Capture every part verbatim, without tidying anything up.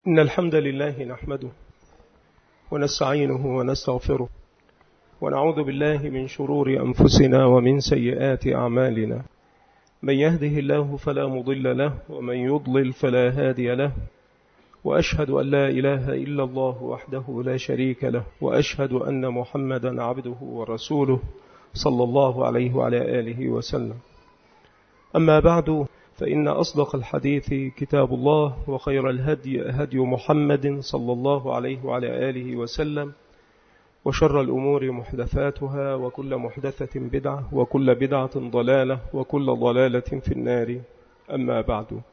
إن الحمد لله نحمده ونستعينه ونستغفره ونعوذ بالله من شرور أنفسنا ومن سيئات أعمالنا. من يهده الله فلا مضل له ومن يضلل فلا هادي له، وأشهد أن لا إله إلا الله وحده لا شريك له، وأشهد أن محمدا عبده ورسوله صلى الله عليه وعلى آله وسلم. أما بعد، فإن أصدق الحديث كتاب الله، وخير الهدي هدي محمد صلى الله عليه وعلى آله وسلم، وشر الأمور محدثاتها، وكل محدثة بدعة، وكل بدعة ضلالة، وكل ضلالة في النار. أما بعد،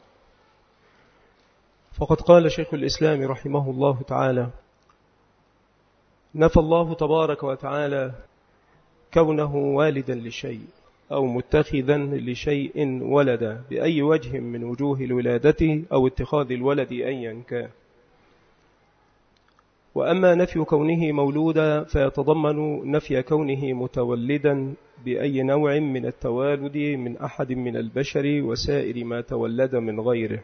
فقد قال شيخ الإسلام رحمه الله تعالى: نفى الله تبارك وتعالى كونه والدا لشيء أو متخذا لشيء ولدا بأي وجه من وجوه الولادة أو اتخاذ الولد أيا كان. وأما نفي كونه مولودا فيتضمن نفي كونه متولدا بأي نوع من التوالد من أحد من البشر وسائر ما تولد من غيره،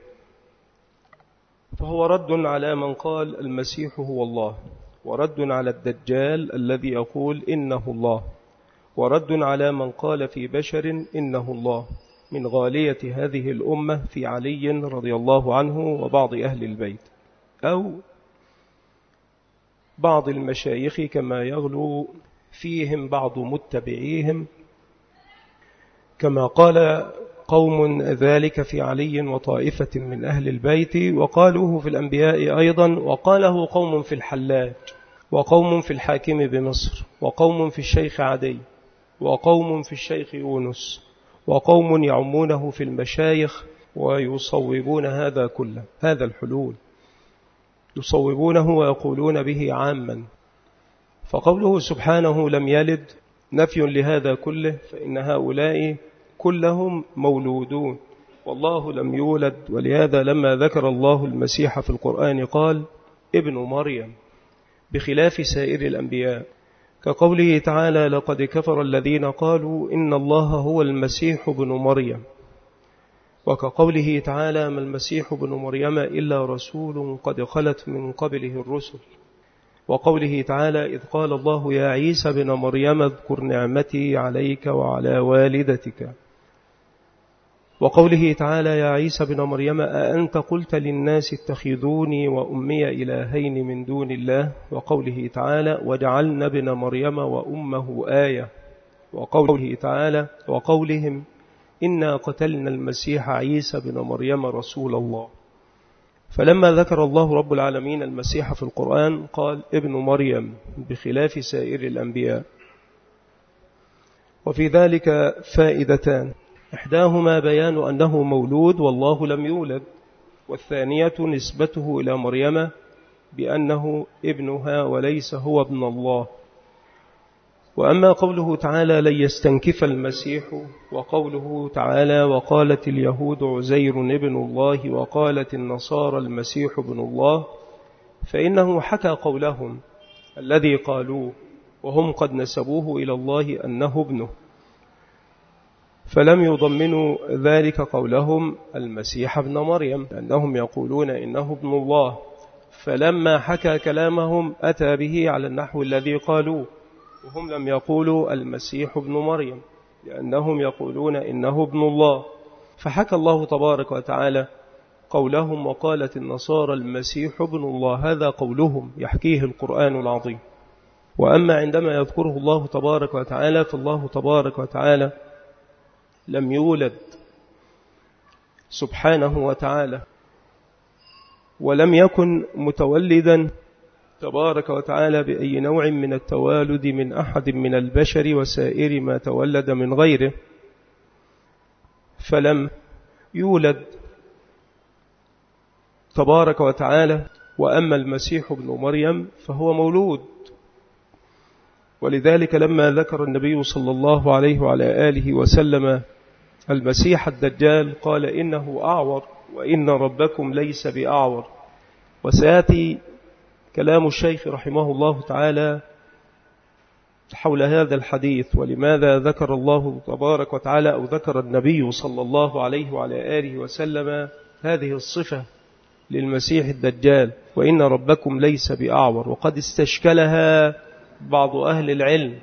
فهو رد على من قال المسيح هو الله، ورد على الدجال الذي يقول إنه الله، ورد على من قال في بشر إنه الله من غالية هذه الأمة في علي رضي الله عنه وبعض أهل البيت أو بعض المشايخ كما يغلو فيهم بعض متبعيهم، كما قال قوم ذلك في علي وطائفة من أهل البيت، وقالوه في الأنبياء أيضا، وقاله قوم في الحلاج، وقوم في الحاكم بمصر، وقوم في الشيخ عدي، وقوم في الشيخ يونس، وقوم يعمونه في المشايخ ويصوبون هذا كله، هذا الحلول يصوبونه ويقولون به عاما. فقوله سبحانه لم يلد نفي لهذا كله، فإن هؤلاء كلهم مولودون والله لم يولد. ولهذا لما ذكر الله المسيح في القرآن قال ابن مريم، بخلاف سائر الأنبياء، كقوله تعالى لقد كفر الذين قالوا إن الله هو المسيح ابن مريم، وكقوله تعالى ما المسيح ابن مريم إلا رسول قد خلت من قبله الرسل، وقوله تعالى إذ قال الله يا عيسى بن مريم اذكر نعمتي عليك وعلى والدتك، وقوله تعالى يا عيسى بن مريم أأنت قلت للناس اتخذوني وأمي إلهين من دون الله، وقوله تعالى وجعلنا ابن مريم وأمه آية، وقوله تعالى وقولهم إنا قتلنا المسيح عيسى بن مريم رسول الله. فلما ذكر الله رب العالمين المسيح في القرآن قال ابن مريم بخلاف سائر الأنبياء. وفي ذلك فائدتان: إحداهما بيان أنه مولود والله لم يولد، والثانية نسبته إلى مريم بأنه ابنها وليس هو ابن الله. وأما قوله تعالى لن يستنكف المسيح، وقوله تعالى وقالت اليهود عزير ابن الله وقالت النصارى المسيح ابن الله، فإنه حكى قولهم الذي قالوه وهم قد نسبوه إلى الله أنه ابنه، فلم يضمنوا ذلك قولهم المسيح ابن مريم، لأنهم يقولون إنه ابن الله، فلما حكى كلامهم أتى به على النحو الذي قالوه، وهم لم يقولوا المسيح ابن مريم لأنهم يقولون إنه ابن الله. فحكى الله تبارك وتعالى قولهم وقالت النصارى المسيح ابن الله، هذا قولهم يحكيه القرآن العظيم. وأما عندما يذكره الله تبارك وتعالى فالله تبارك وتعالى لم يولد سبحانه وتعالى، ولم يكن متولدا تبارك وتعالى بأي نوع من التوالد من أحد من البشر وسائر ما تولد من غيره، فلم يولد تبارك وتعالى. وأما المسيح ابن مريم فهو مولود، ولذلك لما ذكر النبي صلى الله عليه وعلى آله وسلم المسيح الدجال قال إنه أعور وإن ربكم ليس بأعور. وسيأتي كلام الشيخ رحمه الله تعالى حول هذا الحديث، ولماذا ذكر الله تبارك وتعالى أو ذكر النبي صلى الله عليه وعلى آله وسلم هذه الصفة للمسيح الدجال، وإن ربكم ليس بأعور، وقد استشكلها بعض أهل العلم،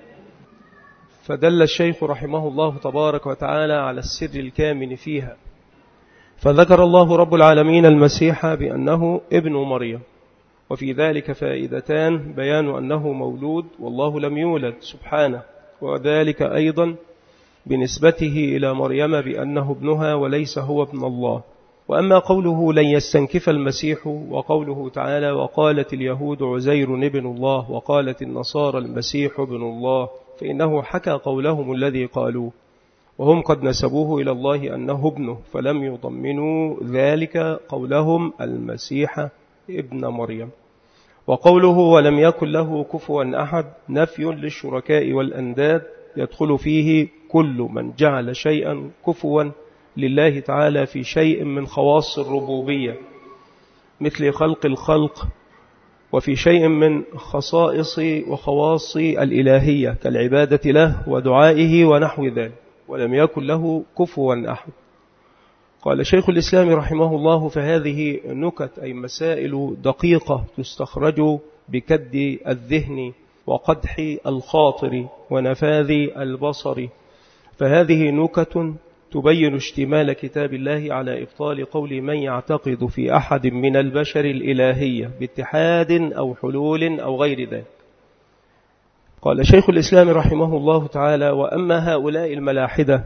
فدل الشيخ رحمه الله تبارك وتعالى على السر الكامن فيها. فذكر الله رب العالمين المسيح بأنه ابن مريم، وفي ذلك فائدتان: بيان أنه مولود والله لم يولد سبحانه، وذلك أيضا بنسبته إلى مريم بأنه ابنها وليس هو ابن الله. وأما قوله لن يستنكف المسيح، وقوله تعالى وقالت اليهود عزير ابن الله وقالت النصارى المسيح ابن الله، فإنه حكى قولهم الذي قالوه، وهم قد نسبوه إلى الله أنه ابنه، فلم يضمنوا ذلك قولهم المسيح ابن مريم. وقوله ولم يكن له كفوا أحد نفي للشركاء والأنداد، يدخل فيه كل من جعل شيئا كفوا لله تعالى في شيء من خواص الربوبية مثل خلق الخلق، وفي شيء من خصائص وخواص الإلهية كالعبادة له ودعائه ونحو ذلك، ولم يكن له كفوا أحد. قال شيخ الإسلام رحمه الله: فهذه نكت أي مسائل دقيقة تستخرج بكد الذهن وقدح الخاطر ونفاذ البصر، فهذه نكت تبين اشتمال كتاب الله على إبطال قول من يعتقد في أحد من البشر الإلهية باتحاد أو حلول أو غير ذلك. قال شيخ الإسلام رحمه الله تعالى: وأما هؤلاء الملاحدة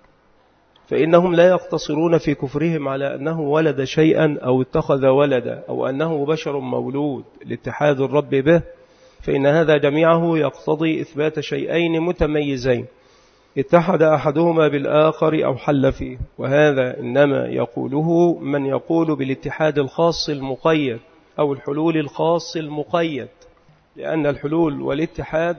فإنهم لا يقتصرون في كفرهم على أنه ولد شيئا أو اتخذ ولدا أو أنه بشر مولود لاتحاد الرب به، فإن هذا جميعه يقتضي إثبات شيئين متميزين اتحد أحدهما بالآخر أو حل فيه، وهذا إنما يقوله من يقول بالاتحاد الخاص المقيد أو الحلول الخاص المقيد، لأن الحلول والاتحاد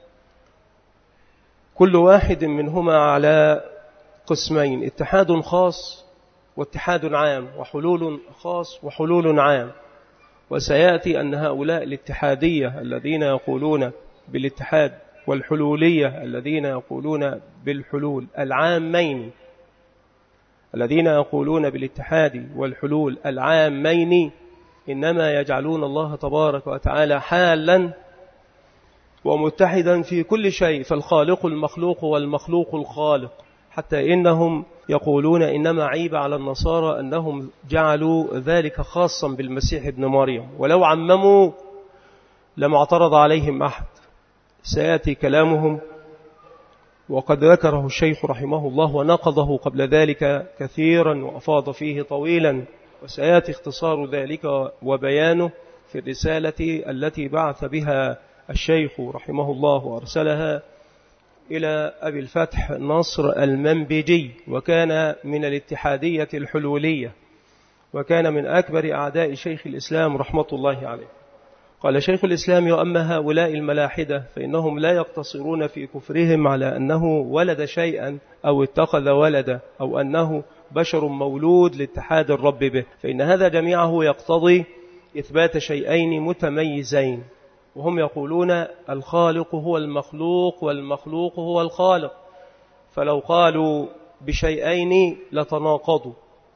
كل واحد منهما على قسمين: اتحاد خاص واتحاد عام، وحلول خاص وحلول عام. وسيأتي أن هؤلاء الاتحادية الذين يقولون بالاتحاد والحلولية الذين يقولون بالحلول العامين الذين يقولون بالاتحاد والحلول العامين إنما يجعلون الله تبارك وتعالى حالا ومتحدا في كل شيء، فالخالق المخلوق والمخلوق الخالق، حتى إنهم يقولون إنما عيب على النصارى أنهم جعلوا ذلك خاصا بالمسيح ابن مريم، ولو عمموا لما اعترض عليهم أحد. سيأتي كلامهم، وقد ذكره الشيخ رحمه الله ونقضه قبل ذلك كثيرا وأفاض فيه طويلا، وسيأتي اختصار ذلك وبيانه في الرسالة التي بعث بها الشيخ رحمه الله وأرسلها إلى أبي الفتح نصر المنبجي، وكان من الاتحادية الحلولية، وكان من أكبر أعداء شيخ الإسلام رحمة الله عليه. قال شيخ الإسلام: وأما هؤلاء الملاحدة فإنهم لا يقتصرون في كفرهم على أنه ولد شيئا أو اتخذ ولدا أو أنه بشر مولود لاتحاد الرب به، فإن هذا جميعه يقتضي إثبات شيئين متميزين، وهم يقولون الخالق هو المخلوق والمخلوق هو الخالق، فلو قالوا بشيئين لتناقضوا.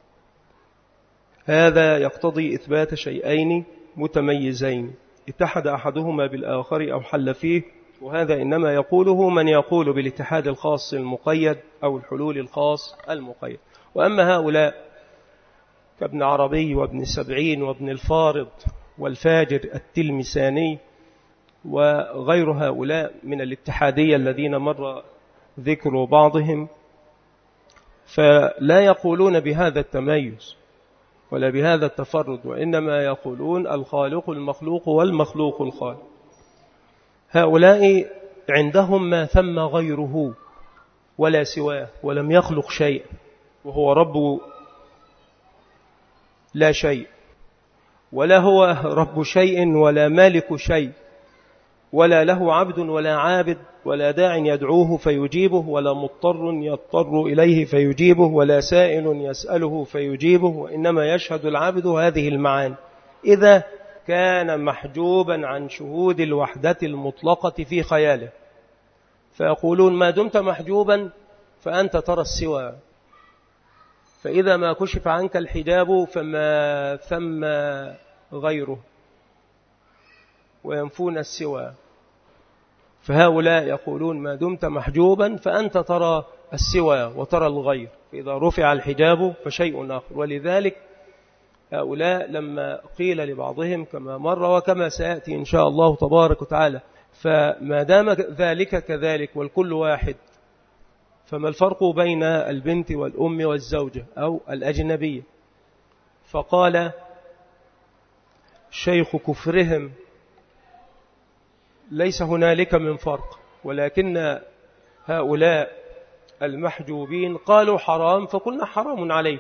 هذا يقتضي إثبات شيئين متميزين اتحد أحدهما بالآخر أو حل فيه، وهذا إنما يقوله من يقول بالاتحاد الخاص المقيد أو الحلول الخاص المقيد. وأما هؤلاء كابن عربي وابن سبعين وابن الفارض والفاجر التلمساني وغير هؤلاء من الاتحادية الذين مر ذكر بعضهم، فلا يقولون بهذا التميز ولا بهذا التفرد، وإنما يقولون الخالق المخلوق والمخلوق الخالق. هؤلاء عندهم ما ثم غيره ولا سواه، ولم يخلق شيء، وهو رب لا شيء، ولا هو رب شيء ولا مالك شيء، ولا له عبد ولا عابد، ولا داع يدعوه فيجيبه، ولا مضطر يضطر إليه فيجيبه، ولا سائل يسأله فيجيبه، وإنما يشهد العبد هذه المعاني إذا كان محجوبا عن شهود الوحدة المطلقة في خياله. فيقولون ما دمت محجوبا فأنت ترى السوى، فإذا ما كشف عنك الحجاب فما ثم غيره، وينفون السوى. فهؤلاء يقولون ما دمت محجوبا فأنت ترى السوى وترى الغير، فإذا رفع الحجاب فشيء آخر. ولذلك هؤلاء لما قيل لبعضهم كما مر وكما سيأتي إن شاء الله تبارك وتعالى فما دام ذلك كذلك والكل واحد، فما الفرق بين البنت والأم والزوجة أو الأجنبية؟ فقال شيخ كفرهم ليس هنالك من فرق، ولكن هؤلاء المحجوبين قالوا حرام فقلنا حرام عليه.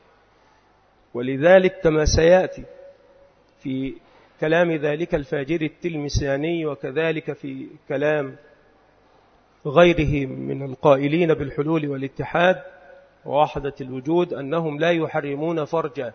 ولذلك كما سيأتي في كلام ذلك الفاجر التلمساني وكذلك في كلام غيره من القائلين بالحلول والاتحاد ووحدة الوجود أنهم لا يحرمون فرجا.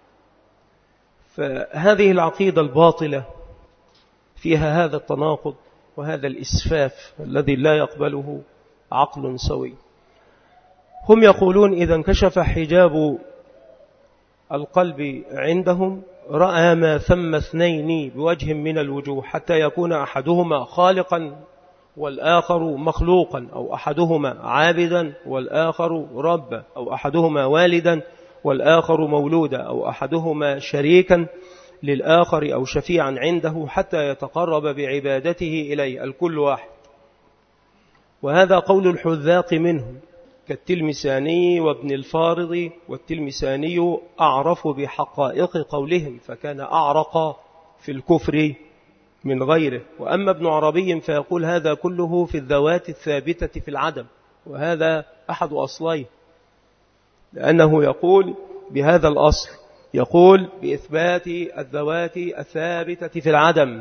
فهذه العقيدة الباطلة فيها هذا التناقض وهذا الإسفاف الذي لا يقبله عقل سوي. هم يقولون إذا انكشف حجاب القلب عندهم رأى ما ثم اثنين بوجه من الوجوه، حتى يكون أحدهما خالقا والآخر مخلوقا، أو أحدهما عابدا والآخر ربا، أو أحدهما والدا والآخر مولودا، أو أحدهما شريكا للآخر أو شفيعا عنده حتى يتقرب بعبادته إليه، الكل واحد. وهذا قول الحذاق منهم كالتلمساني وابن الفارض، والتلمساني أعرف بحقائق قولهم فكان أعرق في الكفر من غيره. وأما ابن عربي فيقول هذا كله في الذوات الثابتة في العدم، وهذا أحد أصليه، لأنه يقول بهذا الأصل، يقول بإثبات الذوات الثابتة في العدم.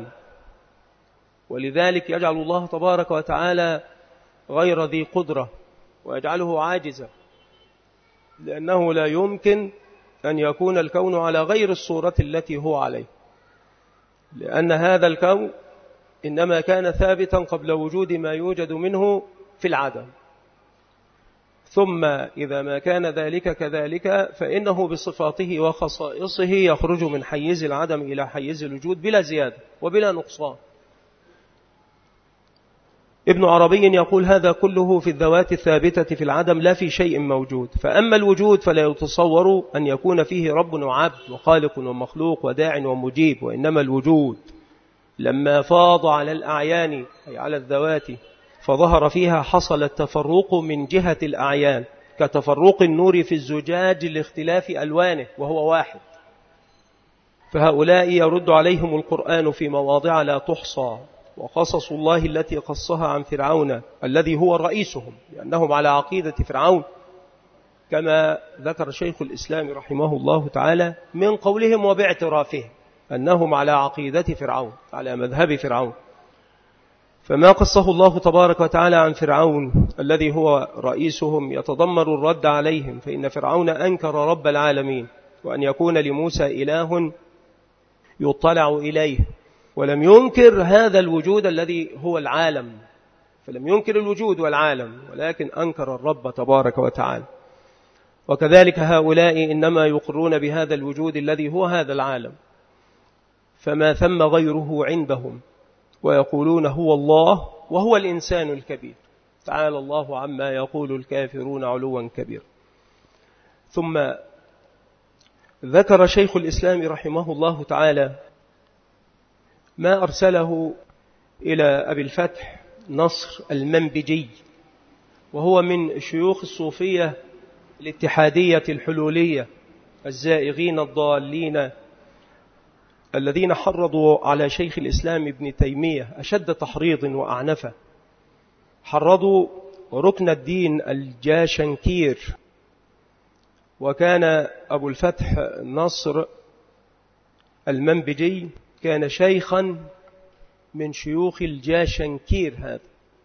ولذلك يجعل الله تبارك وتعالى غير ذي قدرة ويجعله عاجزا، لأنه لا يمكن أن يكون الكون على غير الصورة التي هو عليه، لأن هذا الكون إنما كان ثابتا قبل وجود ما يوجد منه في العدم، ثم إذا ما كان ذلك كذلك فإنه بصفاته وخصائصه يخرج من حيز العدم إلى حيز الوجود بلا زيادة وبلا نقصان. ابن عربي يقول هذا كله في الذوات الثابتة في العدم لا في شيء موجود. فأما الوجود فلا يتصور أن يكون فيه رب وعبد وخالق ومخلوق وداع ومجيب، وإنما الوجود لما فاض على الأعيان أي على الذوات فظهر فيها حصل التفرق من جهة الأعيان، كتفرق النور في الزجاج لاختلاف ألوانه وهو واحد. فهؤلاء يرد عليهم القرآن في مواضع لا تحصى، وقصص الله التي قصها عن فرعون الذي هو رئيسهم، لأنهم على عقيدة فرعون كما ذكر شيخ الإسلام رحمه الله تعالى من قولهم وباعترافهم أنهم على عقيدة فرعون، على مذهب فرعون. فما قصه الله تبارك وتعالى عن فرعون الذي هو رئيسهم يتضمن الرد عليهم، فإن فرعون أنكر رب العالمين وأن يكون لموسى إله يطلع إليه، ولم ينكر هذا الوجود الذي هو العالم، فلم ينكر الوجود والعالم ولكن أنكر الرب تبارك وتعالى. وكذلك هؤلاء إنما يقرون بهذا الوجود الذي هو هذا العالم، فما ثم غيره عندهم، ويقولون هو الله وهو الإنسان الكبير، تعالى الله عما يقول الكافرون علوا كبير. ثم ذكر شيخ الإسلام رحمه الله تعالى ما أرسله إلى أبي الفتح نصر المنبجي، وهو من شيوخ الصوفية الاتحادية الحلولية الزائغين الضالين الذين حرضوا على شيخ الإسلام ابن تيمية أشد تحريض وأعنفه. حرضوا ركن الدين الجاشنكير، وكان أبو الفتح نصر المنبجي كان شيخا من شيوخ الجاشنكير هذا،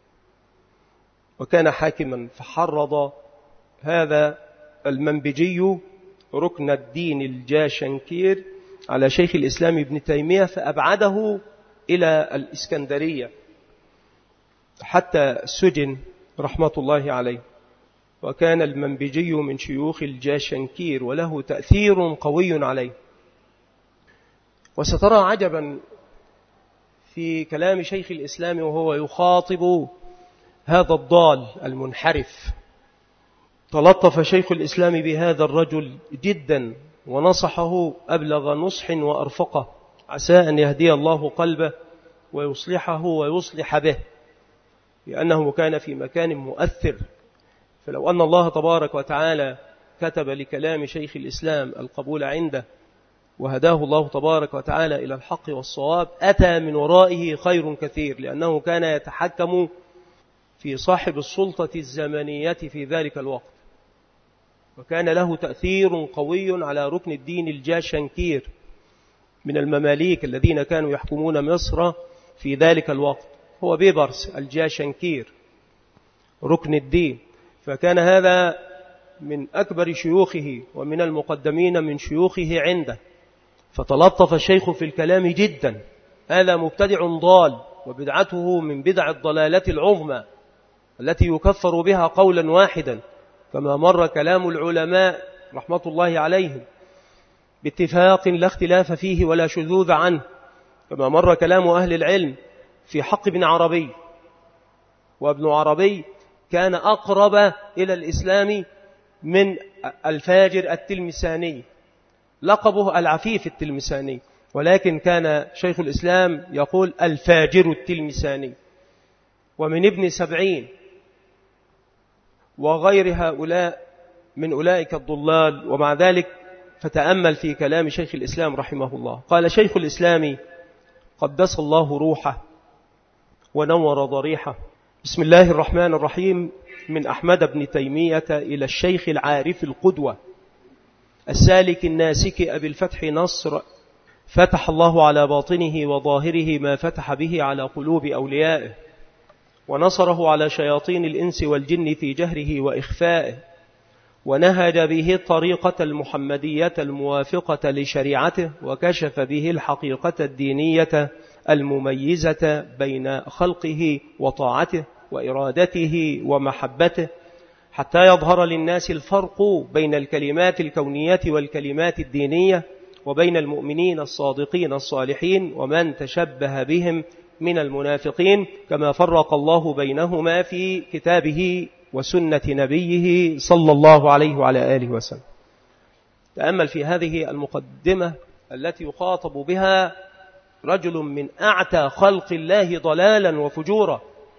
وكان حاكما، فحرض هذا المنبجي ركن الدين الجاشنكير على شيخ الإسلام ابن تيمية، فأبعده إلى الإسكندرية حتى سجن رحمة الله عليه. وكان المنبجي من شيوخ الجاشنكير وله تأثير قوي عليه. وسترى عجبا في كلام شيخ الإسلام وهو يخاطب هذا الضال المنحرف. تلطف شيخ الإسلام بهذا الرجل جدا ونصحه أبلغ نصح وأرفقه، عسى أن يهدي الله قلبه ويصلحه ويصلح به، لأنه كان في مكان مؤثر. فلو أن الله تبارك وتعالى كتب لكلام شيخ الإسلام القبول عنده وهداه الله تبارك وتعالى إلى الحق والصواب، أتى من ورائه خير كثير، لأنه كان يتحكم في صاحب السلطة الزمنية في ذلك الوقت، وكان له تأثير قوي على ركن الدين الجاشنكير من المماليك الذين كانوا يحكمون مصر في ذلك الوقت، هو بيبرس الجاشنكير ركن الدين. فكان هذا من أكبر شيوخه ومن المقدمين من شيوخه عنده، فتلطف الشيخ في الكلام جدا. هذا مبتدع ضال، وبدعته من بدع الضلالة العظمى التي يكفر بها قولا واحدا، كما مر كلام العلماء رحمة الله عليهم باتفاق لا اختلاف فيه ولا شذوذ عنه، كما مر كلام أهل العلم في حق ابن عربي. وابن عربي كان أقرب إلى الإسلام من الفاجر التلمساني، لقبه العفيف التلمساني، ولكن كان شيخ الإسلام يقول الفاجر التلمساني. ومن ابن سبعين وغير هؤلاء من أولئك الضلال. ومع ذلك فتأمل في كلام شيخ الإسلام رحمه الله. قال شيخ الإسلام قدس الله روحه ونور ضريحه: بسم الله الرحمن الرحيم، من أحمد بن تيمية إلى الشيخ العارف القدوة السالك الناسك أبي الفتح نصر، فتح الله على باطنه وظاهره ما فتح به على قلوب أوليائه، ونصره على شياطين الإنس والجن في جهره وإخفائه، ونهج به الطريقة المحمدية الموافقة لشريعته، وكشف به الحقيقة الدينية المميزة بين خلقه وطاعته وإرادته ومحبته، حتى يظهر للناس الفرق بين الكلمات الكونية والكلمات الدينية، وبين المؤمنين الصادقين الصالحين ومن تشبه بهم من المنافقين، كما فرق الله بينهما في كتابه وسنة نبيه صلى الله عليه وعلى آله وسلم. تأمل في هذه المقدمة التي يخاطب بها رجل من أعتى خلق الله ضلالا وفجورا،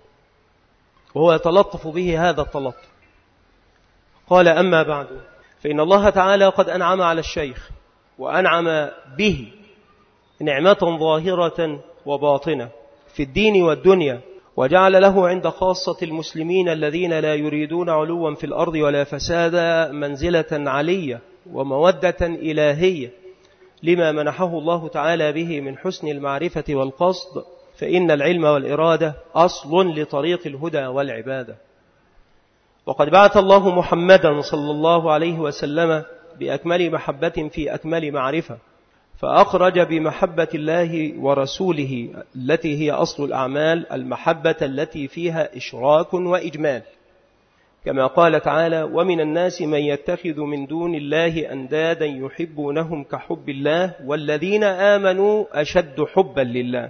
وهو يتلطف به هذا التلطف. قال: أما بعد، فإن الله تعالى قد أنعم على الشيخ وأنعم به نعمة ظاهرة وباطنة في الدين والدنيا، وجعل له عند خاصة المسلمين الذين لا يريدون علوا في الأرض ولا فسادا منزلة علية ومودة إلهية لما منحه الله تعالى به من حسن المعرفة والقصد، فإن العلم والإرادة أصل لطريق الهدى والعبادة. وقد بعث الله محمدا صلى الله عليه وسلم بأكمل محبة في أكمل معرفة، فأخرج بمحبة الله ورسوله التي هي أصل الأعمال المحبة التي فيها إشراك وإجمال، كما قال تعالى: ومن الناس من يتخذ من دون الله أندادا يحبونهم كحب الله والذين آمنوا أشد حبا لله.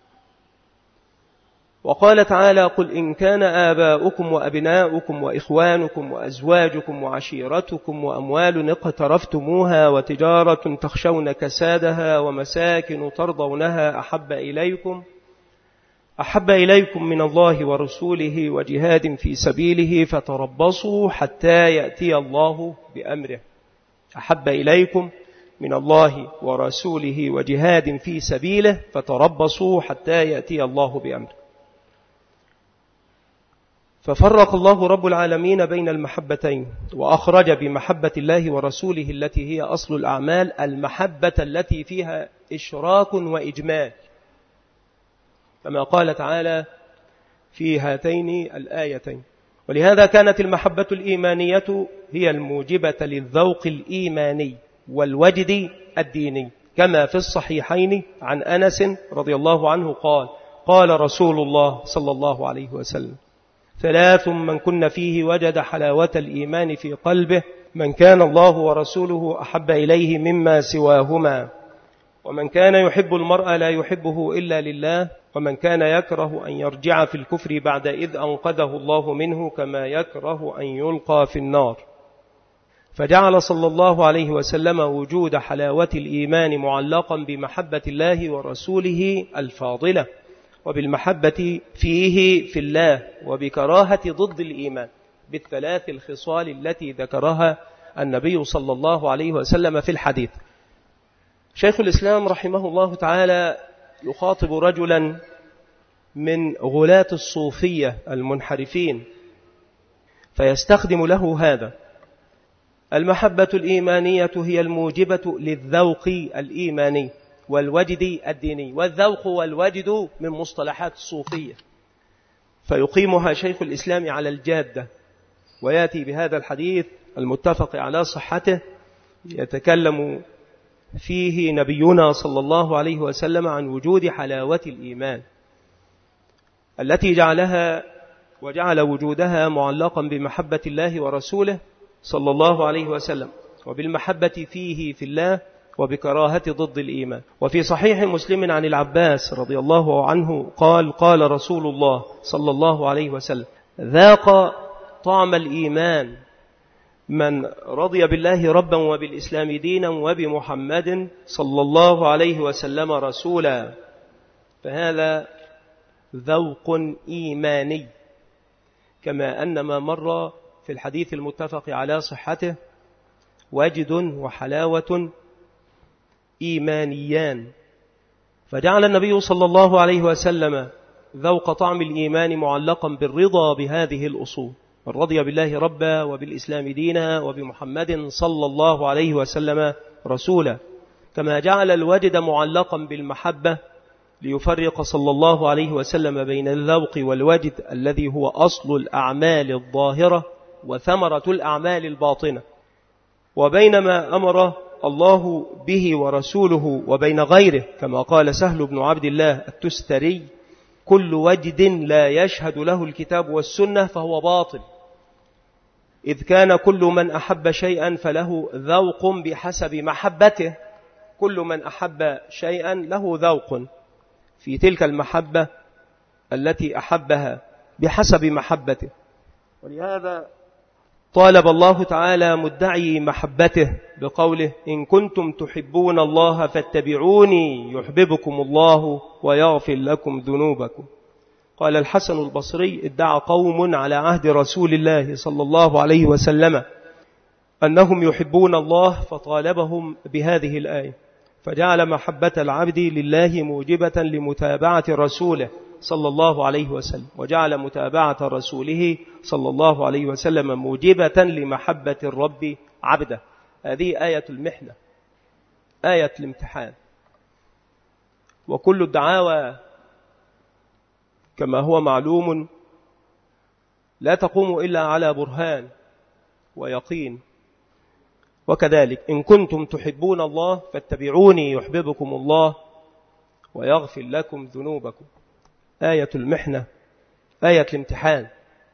وقال تعالى: قل إن كان آباؤكم وأبناؤكم وإخوانكم وأزواجكم وعشيرتكم وأموال اقترفتموها وتجارة تخشون كسادها ومساكن ترضونها أحب إليكم أحب إليكم من الله ورسوله وجهاد في سبيله فتربصوا حتى يأتي الله بأمره. أحب إليكم من الله ورسوله وجهاد في سبيله فتربصوا حتى يأتي الله بأمره. ففرق الله رب العالمين بين المحبتين، وأخرج بمحبة الله ورسوله التي هي أصل الأعمال المحبة التي فيها إشراك وإجمال، كما قال تعالى في هاتين الآيتين. ولهذا كانت المحبة الإيمانية هي الموجبة للذوق الإيماني والوجد الديني، كما في الصحيحين عن أنس رضي الله عنه قال: قال رسول الله صلى الله عليه وسلم: ثلاث من كن فيه وجد حلاوة الإيمان في قلبه: من كان الله ورسوله أحب إليه مما سواهما، ومن كان يحب المرء لا يحبه إلا لله، ومن كان يكره أن يرجع في الكفر بعد إذ أنقذه الله منه كما يكره أن يلقى في النار. فجعل صلى الله عليه وسلم وجود حلاوة الإيمان معلقا بمحبة الله ورسوله الفاضلة، وبالمحبة فيه في الله، وبكراهة ضد الإيمان بالثلاث الخصال التي ذكرها النبي صلى الله عليه وسلم في الحديث. شيخ الإسلام رحمه الله تعالى يخاطب رجلا من غلاة الصوفية المنحرفين فيستخدم له هذا: المحبة الإيمانية هي الموجبة للذوق الإيماني والوجد الديني. والذوق والوجد من مصطلحات الصوفية، فيقيمها شيخ الإسلام على الجادة، ويأتي بهذا الحديث المتفق على صحته يتكلم فيه نبينا صلى الله عليه وسلم عن وجود حلاوة الإيمان التي جعلها وجعل وجودها معلقا بمحبة الله ورسوله صلى الله عليه وسلم، وبالمحبة فيه في الله، وبكراهة ضد الإيمان. وفي صحيح مسلم عن العباس رضي الله عنه قال: قال رسول الله صلى الله عليه وسلم: ذاق طعم الإيمان من رضي بالله ربا وبالإسلام دينا وبمحمد صلى الله عليه وسلم رسولا. فهذا ذوق إيماني، كما أن ما مر في الحديث المتفق على صحته وجد وحلاوة إيمانيان. فجعل النبي صلى الله عليه وسلم ذوق طعم الإيمان معلقا بالرضا بهذه الأصول: من رضي بالله ربا وبالإسلام دينا وبمحمد صلى الله عليه وسلم رسولا، كما جعل الوجد معلقا بالمحبة ليفرق صلى الله عليه وسلم بين الذوق والوجد الذي هو أصل الأعمال الظاهرة وثمرة الأعمال الباطنة، وبين ما أمر الله به ورسوله وبين غيره، كما قال سهل بن عبد الله التستري: كل وجد لا يشهد له الكتاب والسنة فهو باطل، إذ كان كل من أحب شيئا فله ذوق بحسب محبته. كل من أحب شيئا له ذوق في تلك المحبة التي أحبها بحسب محبته. ولهذا طالب الله تعالى مدعي محبته بقوله: إن كنتم تحبون الله فاتبعوني يحببكم الله ويغفر لكم ذنوبكم. قال الحسن البصري: ادعى قوم على عهد رسول الله صلى الله عليه وسلم أنهم يحبون الله، فطالبهم بهذه الآية، فجعل محبة العبد لله موجبة لمتابعة رسوله صلى الله عليه وسلم، وجعل متابعة رسوله صلى الله عليه وسلم موجبة لمحبة الرب عبده. هذه آية المحنة، آية الامتحان. وكل الدعاوى كما هو معلوم لا تقوم إلا على برهان ويقين. وكذلك إن كنتم تحبون الله فاتبعوني يحببكم الله ويغفر لكم ذنوبكم. آية المحنة، آية الامتحان.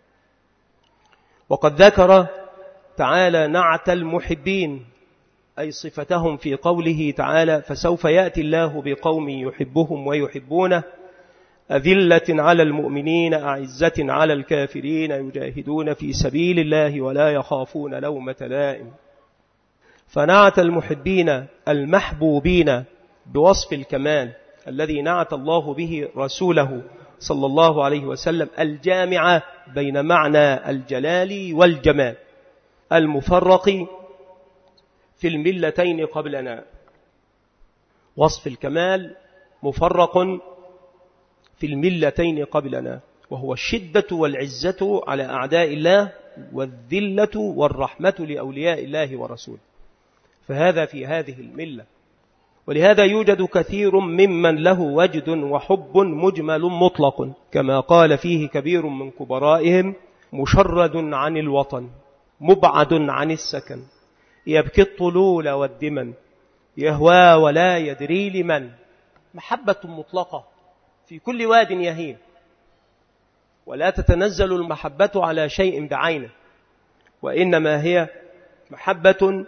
وقد ذكر تعالى نعت المحبين، أي صفتهم، في قوله تعالى: فسوف يأتي الله بقوم يحبهم ويحبونه أذلة على المؤمنين أعزة على الكافرين يجاهدون في سبيل الله ولا يخافون لومة لائم. فنعت المحبين المحبوبين بوصف الكمال الذي نعت الله به رسوله صلى الله عليه وسلم، الجامع بين معنى الجلال والجمال، المفرق في الملتين قبلنا. وصف الكمال مفرق في الملتين قبلنا، وهو الشدة والعزة على أعداء الله والذلة والرحمة لأولياء الله ورسوله، فهذا في هذه الملة. ولهذا يوجد كثير ممن له وجد وحب مجمل مطلق، كما قال فيه كبير من كبرائهم: مشرد عن الوطن مبعد عن السكن، يبكي الطلول والدمن، يهوى ولا يدري لمن. محبة مطلقة في كل واد يهيم، ولا تتنزل المحبة على شيء بعينه، وإنما هي محبة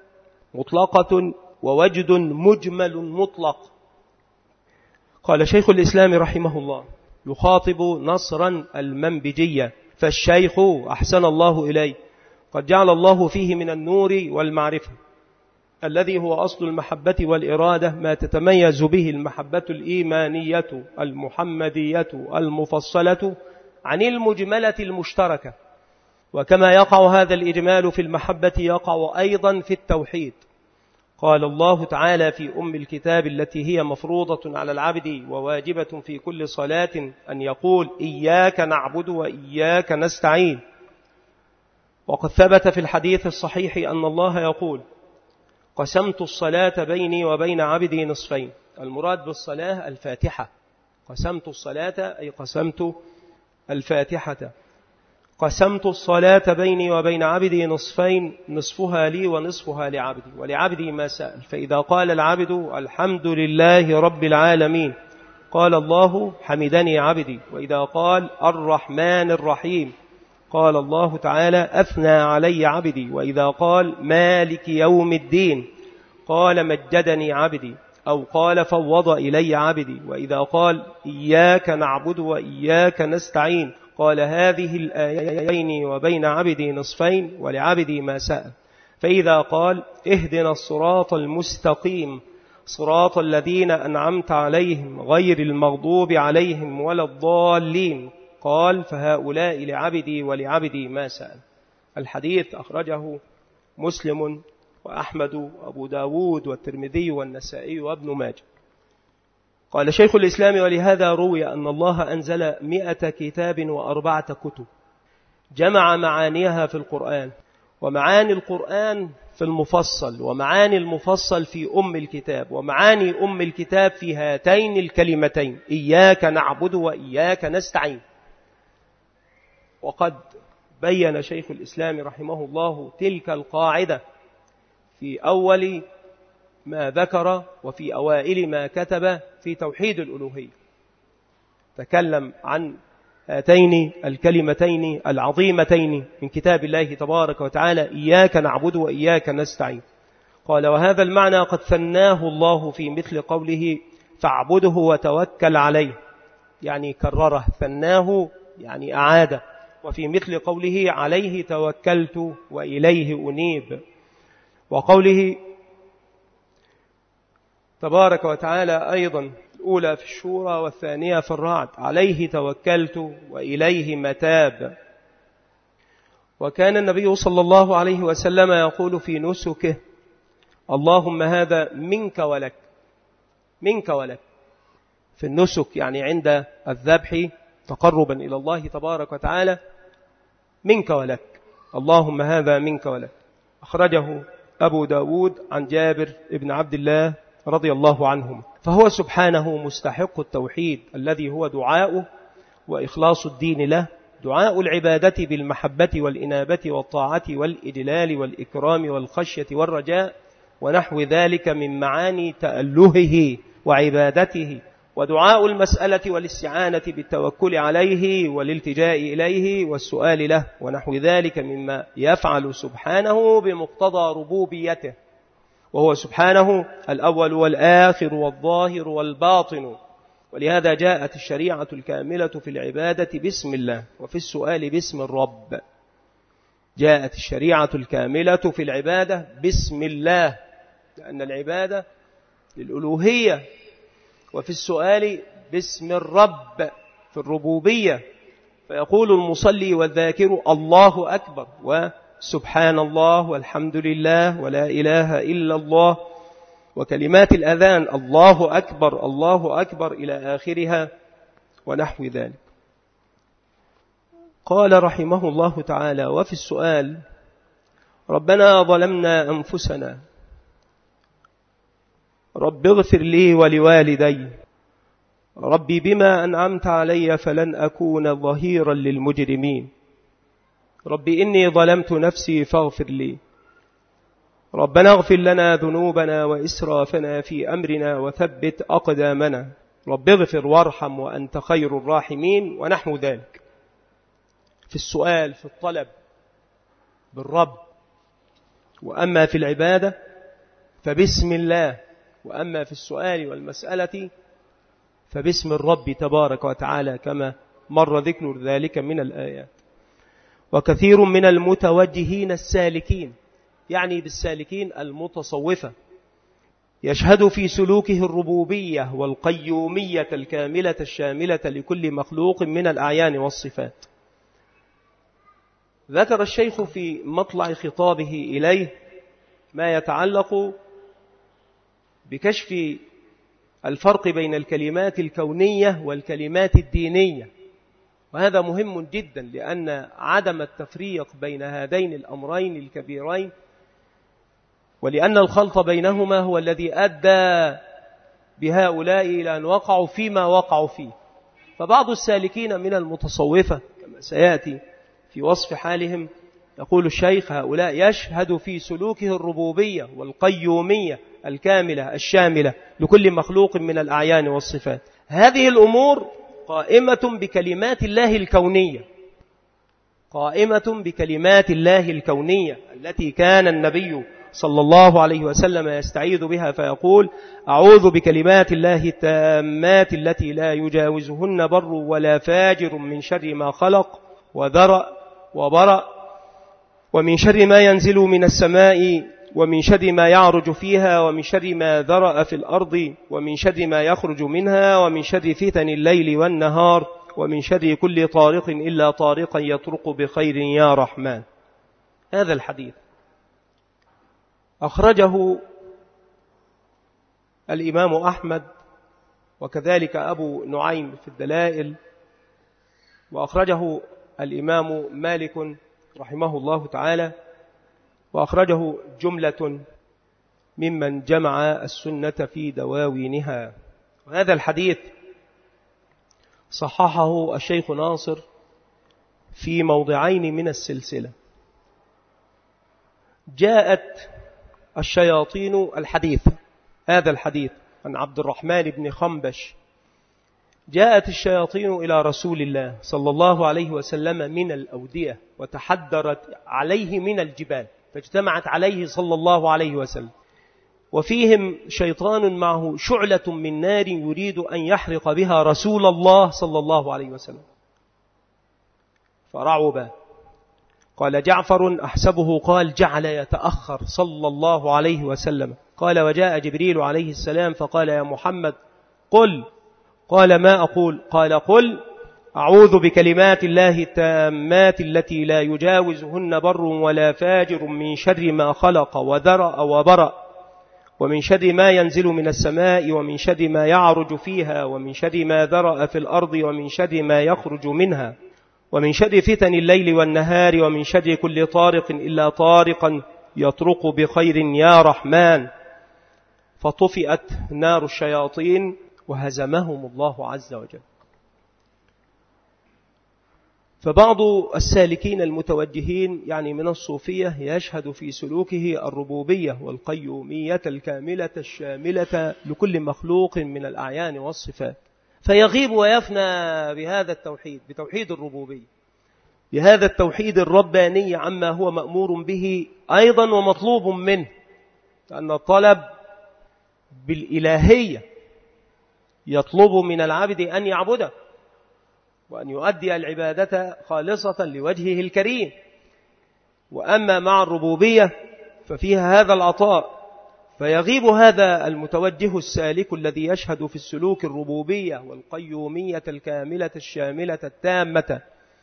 مطلقة ووجد مجمل مطلق. قال شيخ الإسلام رحمه الله يخاطب نصرا المنبجية: فالشيخ أحسن الله إليه قد جعل الله فيه من النور والمعرفة الذي هو أصل المحبة والإرادة ما تتميز به المحبة الإيمانية المحمدية المفصلة عن المجملة المشتركة. وكما يقع هذا الإجمال في المحبة يقع أيضا في التوحيد. قال الله تعالى في أم الكتاب التي هي مفروضة على العبد وواجبة في كل صلاة أن يقول: إياك نعبد وإياك نستعين. وقد ثبت في الحديث الصحيح أن الله يقول: قسمت الصلاة بيني وبين عبدي نصفين. المراد بالصلاة الفاتحة. قسمت الصلاة أي قسمت الفاتحة. قسمت الصلاة بيني وبين عبدي نصفين، نصفها لي ونصفها لعبدي، ولعبدي ما سأل. فإذا قال العبد: الحمد لله رب العالمين، قال الله: حمدني عبدي. وإذا قال: الرحمن الرحيم، قال الله تعالى: أثنى علي عبدي. وإذا قال: مالك يوم الدين، قال: مجدني عبدي، أو قال: فوض إلي عبدي. وإذا قال: إياك نعبد وإياك نستعين، قال: هذه الآية بيني وبين عبدي نصفين ولعبدي ما سأل. فإذا قال: اهدنا الصراط المستقيم صراط الذين أنعمت عليهم غير المغضوب عليهم ولا الضالين، قال: فهؤلاء لعبدي ولعبدي ما سأل. الحديث أخرجه مسلم وأحمد وأبو داود والترمذي والنسائي وابن ماجه. قال شيخ الإسلام: ولهذا روي أن الله أنزل مئة كتاب وأربعة كتب جمع معانيها في القرآن، ومعاني القرآن في المفصل، ومعاني المفصل في أم الكتاب، ومعاني أم الكتاب في هاتين الكلمتين: إياك نعبد وإياك نستعين. وقد بين شيخ الإسلام رحمه الله تلك القاعدة في أول ما ذكر وفي أوائل ما كتب في توحيد الألوهية. تكلم عن هاتين الكلمتين العظيمتين من كتاب الله تبارك وتعالى: إياك نعبد وإياك نستعين. قال: وهذا المعنى قد ثناه الله في مثل قوله: فاعبده وتوكل عليه، يعني كرره، ثناه يعني أعاده. وفي مثل قوله: عليه توكلت وإليه أنيب. وقوله تبارك وتعالى أيضا الأولى في الشورى والثانية في الرعد: عليه توكلت وإليه متاب. وكان النبي صلى الله عليه وسلم يقول في نسكه: اللهم هذا منك ولك، منك ولك، في النسك يعني عند الذبح تقربا إلى الله تبارك وتعالى: منك ولك، اللهم هذا منك ولك. أخرجه أبو داود عن جابر بن عبد الله رضي الله عنهم. فهو سبحانه مستحق التوحيد الذي هو دعاؤه وإخلاص الدين له، دعاء العبادة بالمحبة والإنابة والطاعة والإجلال والإكرام والخشية والرجاء ونحو ذلك من معاني تألهه وعبادته، ودعاء المسألة والاستعانة بالتوكل عليه والالتجاء إليه والسؤال له ونحو ذلك مما يفعل سبحانه بمقتضى ربوبيته، وهو سبحانه الأول والآخر والظاهر والباطن. ولهذا جاءت الشريعة الكاملة في العبادة باسم الله وفي السؤال باسم الرب. جاءت الشريعة الكاملة في العبادة باسم الله، لأن العبادة للألوهية، وفي السؤال باسم الرب في الربوبية. فيقول المصلي والذاكر: الله أكبر، وسبحان الله، والحمد لله، ولا إله إلا الله، وكلمات الأذان: الله أكبر الله أكبر إلى آخرها ونحو ذلك. قال رحمه الله تعالى: وفي السؤال: ربنا ظلمنا أنفسنا، رب اغفر لي ولوالدي، ربي بما أنعمت علي فلن أكون ظهيرا للمجرمين، ربي إني ظلمت نفسي فاغفر لي، ربنا اغفر لنا ذنوبنا وإسرافنا في أمرنا وثبت أقدامنا، رب اغفر وارحم وأنت خير الراحمين ونحو ذلك. في السؤال في الطلب بالرب، وأما في العبادة فباسم الله، وأما في السؤال والمسألة فباسم الرب تبارك وتعالى كما مر ذكر ذلك من الآيات. وكثير من المتوجهين السالكين، يعني بالسالكين المتصوفة، يشهد في سلوكه الربوبية والقيومية الكاملة الشاملة لكل مخلوق من الأعيان والصفات. ذكر الشيخ في مطلع خطابه إليه ما يتعلق بكشف الفرق بين الكلمات الكونية والكلمات الدينية، وهذا مهم جدا، لأن عدم التفريق بين هذين الأمرين الكبيرين ولأن الخلط بينهما هو الذي أدى بهؤلاء إلى أن وقعوا فيما وقعوا فيه. فبعض السالكين من المتصوفة كما سيأتي في وصف حالهم يقول الشيخ هؤلاء يشهد في سلوكه الربوبية والقيومية الكاملة الشاملة لكل مخلوق من الأعيان والصفات. هذه الأمور قائمة بكلمات الله الكونية، قائمة بكلمات الله الكونية التي كان النبي صلى الله عليه وسلم يستعيذ بها فيقول أعوذ بكلمات الله التامات التي لا يجاوزهن بر ولا فاجر من شر ما خلق وذرأ وبرأ، ومن شر ما ينزل من السماء، ومن شر ما يعرج فيها، ومن شر ما ذرأ في الأرض، ومن شر ما يخرج منها، ومن شر فتن الليل والنهار، ومن شر كل طارق إلا طارقا يطرق بخير يا رحمن. هذا الحديث أخرجه الإمام أحمد وكذلك أبو نعيم في الدلائل، وأخرجه الإمام مالك رحمه الله تعالى، وأخرجه جملة ممن جمع السنة في دواوينها. وهذا الحديث صححه الشيخ ناصر في موضعين من السلسلة. جاءت الشياطين الحديث، هذا الحديث عن عبد الرحمن بن خنبش، جاءت الشياطين إلى رسول الله صلى الله عليه وسلم من الأودية وتحدرت عليه من الجبال، فاجتمعت عليه صلى الله عليه وسلم، وفيهم شيطان معه شعلة من نار يريد أن يحرق بها رسول الله صلى الله عليه وسلم، فرعب. قال جعفر أحسبه قال جعل يتأخر صلى الله عليه وسلم. قال وجاء جبريل عليه السلام فقال يا محمد قل. قال ما أقول؟ قال قل أعوذ بكلمات الله التامات التي لا يجاوزهن بر ولا فاجر من شر ما خلق وذرأ وبرأ، ومن شر ما ينزل من السماء، ومن شر ما يعرج فيها، ومن شر ما ذرأ في الأرض، ومن شر ما يخرج منها، ومن شر فتن الليل والنهار، ومن شر كل طارق إلا طارقا يطرق بخير يا رحمن. فطفئت نار الشياطين وهزمهم الله عز وجل. فبعض السالكين المتوجهين يعني من الصوفية يشهد في سلوكه الربوبية والقيومية الكاملة الشاملة لكل مخلوق من الأعيان والصفات، فيغيب ويفنى بهذا التوحيد، بتوحيد الربوبية، بهذا التوحيد الرباني عما هو مأمور به أيضا ومطلوب منه، لأن الطلب بالإلهية يطلب من العبد أن يعبده وأن يؤدي العبادة خالصة لوجهه الكريم. وأما مع الربوبية ففيها هذا العطاء، فيغيب هذا المتوجه السالك الذي يشهد في السلوك الربوبية والقيومية الكاملة الشاملة التامة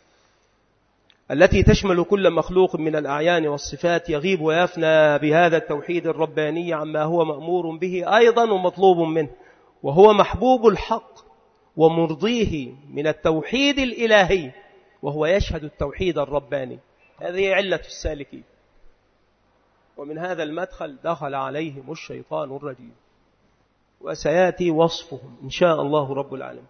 التي تشمل كل مخلوق من الأعيان والصفات، يغيب ويفنى بهذا التوحيد الرباني عما هو مأمور به أيضا ومطلوب منه، وهو محبوب الحق ومرضيه من التوحيد الإلهي، وهو يشهد التوحيد الرباني. هذه علة السالكين. ومن هذا المدخل دخل عليهم الشيطان الرجيم، وسيأتي وصفهم إن شاء الله رب العالمين.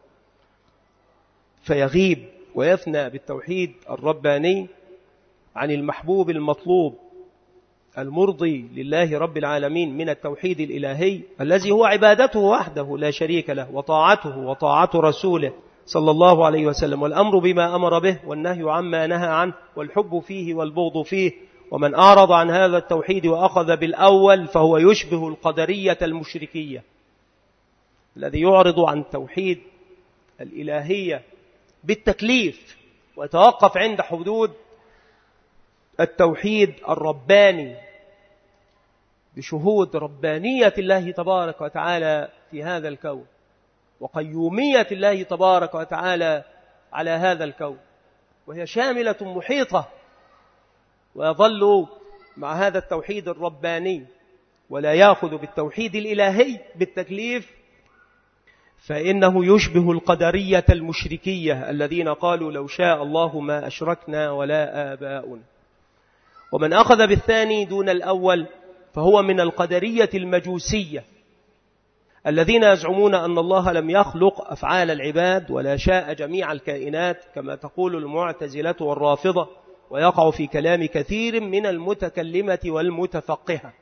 فيغيب ويفنى بالتوحيد الرباني عن المحبوب المطلوب المرضي لله رب العالمين من التوحيد الإلهي الذي هو عبادته وحده لا شريك له، وطاعته وطاعة رسوله صلى الله عليه وسلم، والأمر بما أمر به والنهي عما نهى عنه والحب فيه والبغض فيه. ومن أعرض عن هذا التوحيد وأخذ بالأول فهو يشبه القدرية المشركية، الذي يعرض عن توحيد الإلهية بالتكليف ويتوقف عند حدود التوحيد الرباني بشهود ربانية الله تبارك وتعالى في هذا الكون وقيومية الله تبارك وتعالى على هذا الكون، وهي شاملة محيطة. ويظل مع هذا التوحيد الرباني ولا يأخذ بالتوحيد الإلهي بالتكليف فإنه يشبه القدرية المشركية الذين قالوا لو شاء الله ما أشركنا ولا آباؤنا. ومن أخذ بالثاني دون الأول فهو من القدرية المجوسية الذين يزعمون أن الله لم يخلق أفعال العباد ولا شاء جميع الكائنات كما تقول المعتزلة والرافضة، ويقع في كلام كثير من المتكلمة والمتفقهة.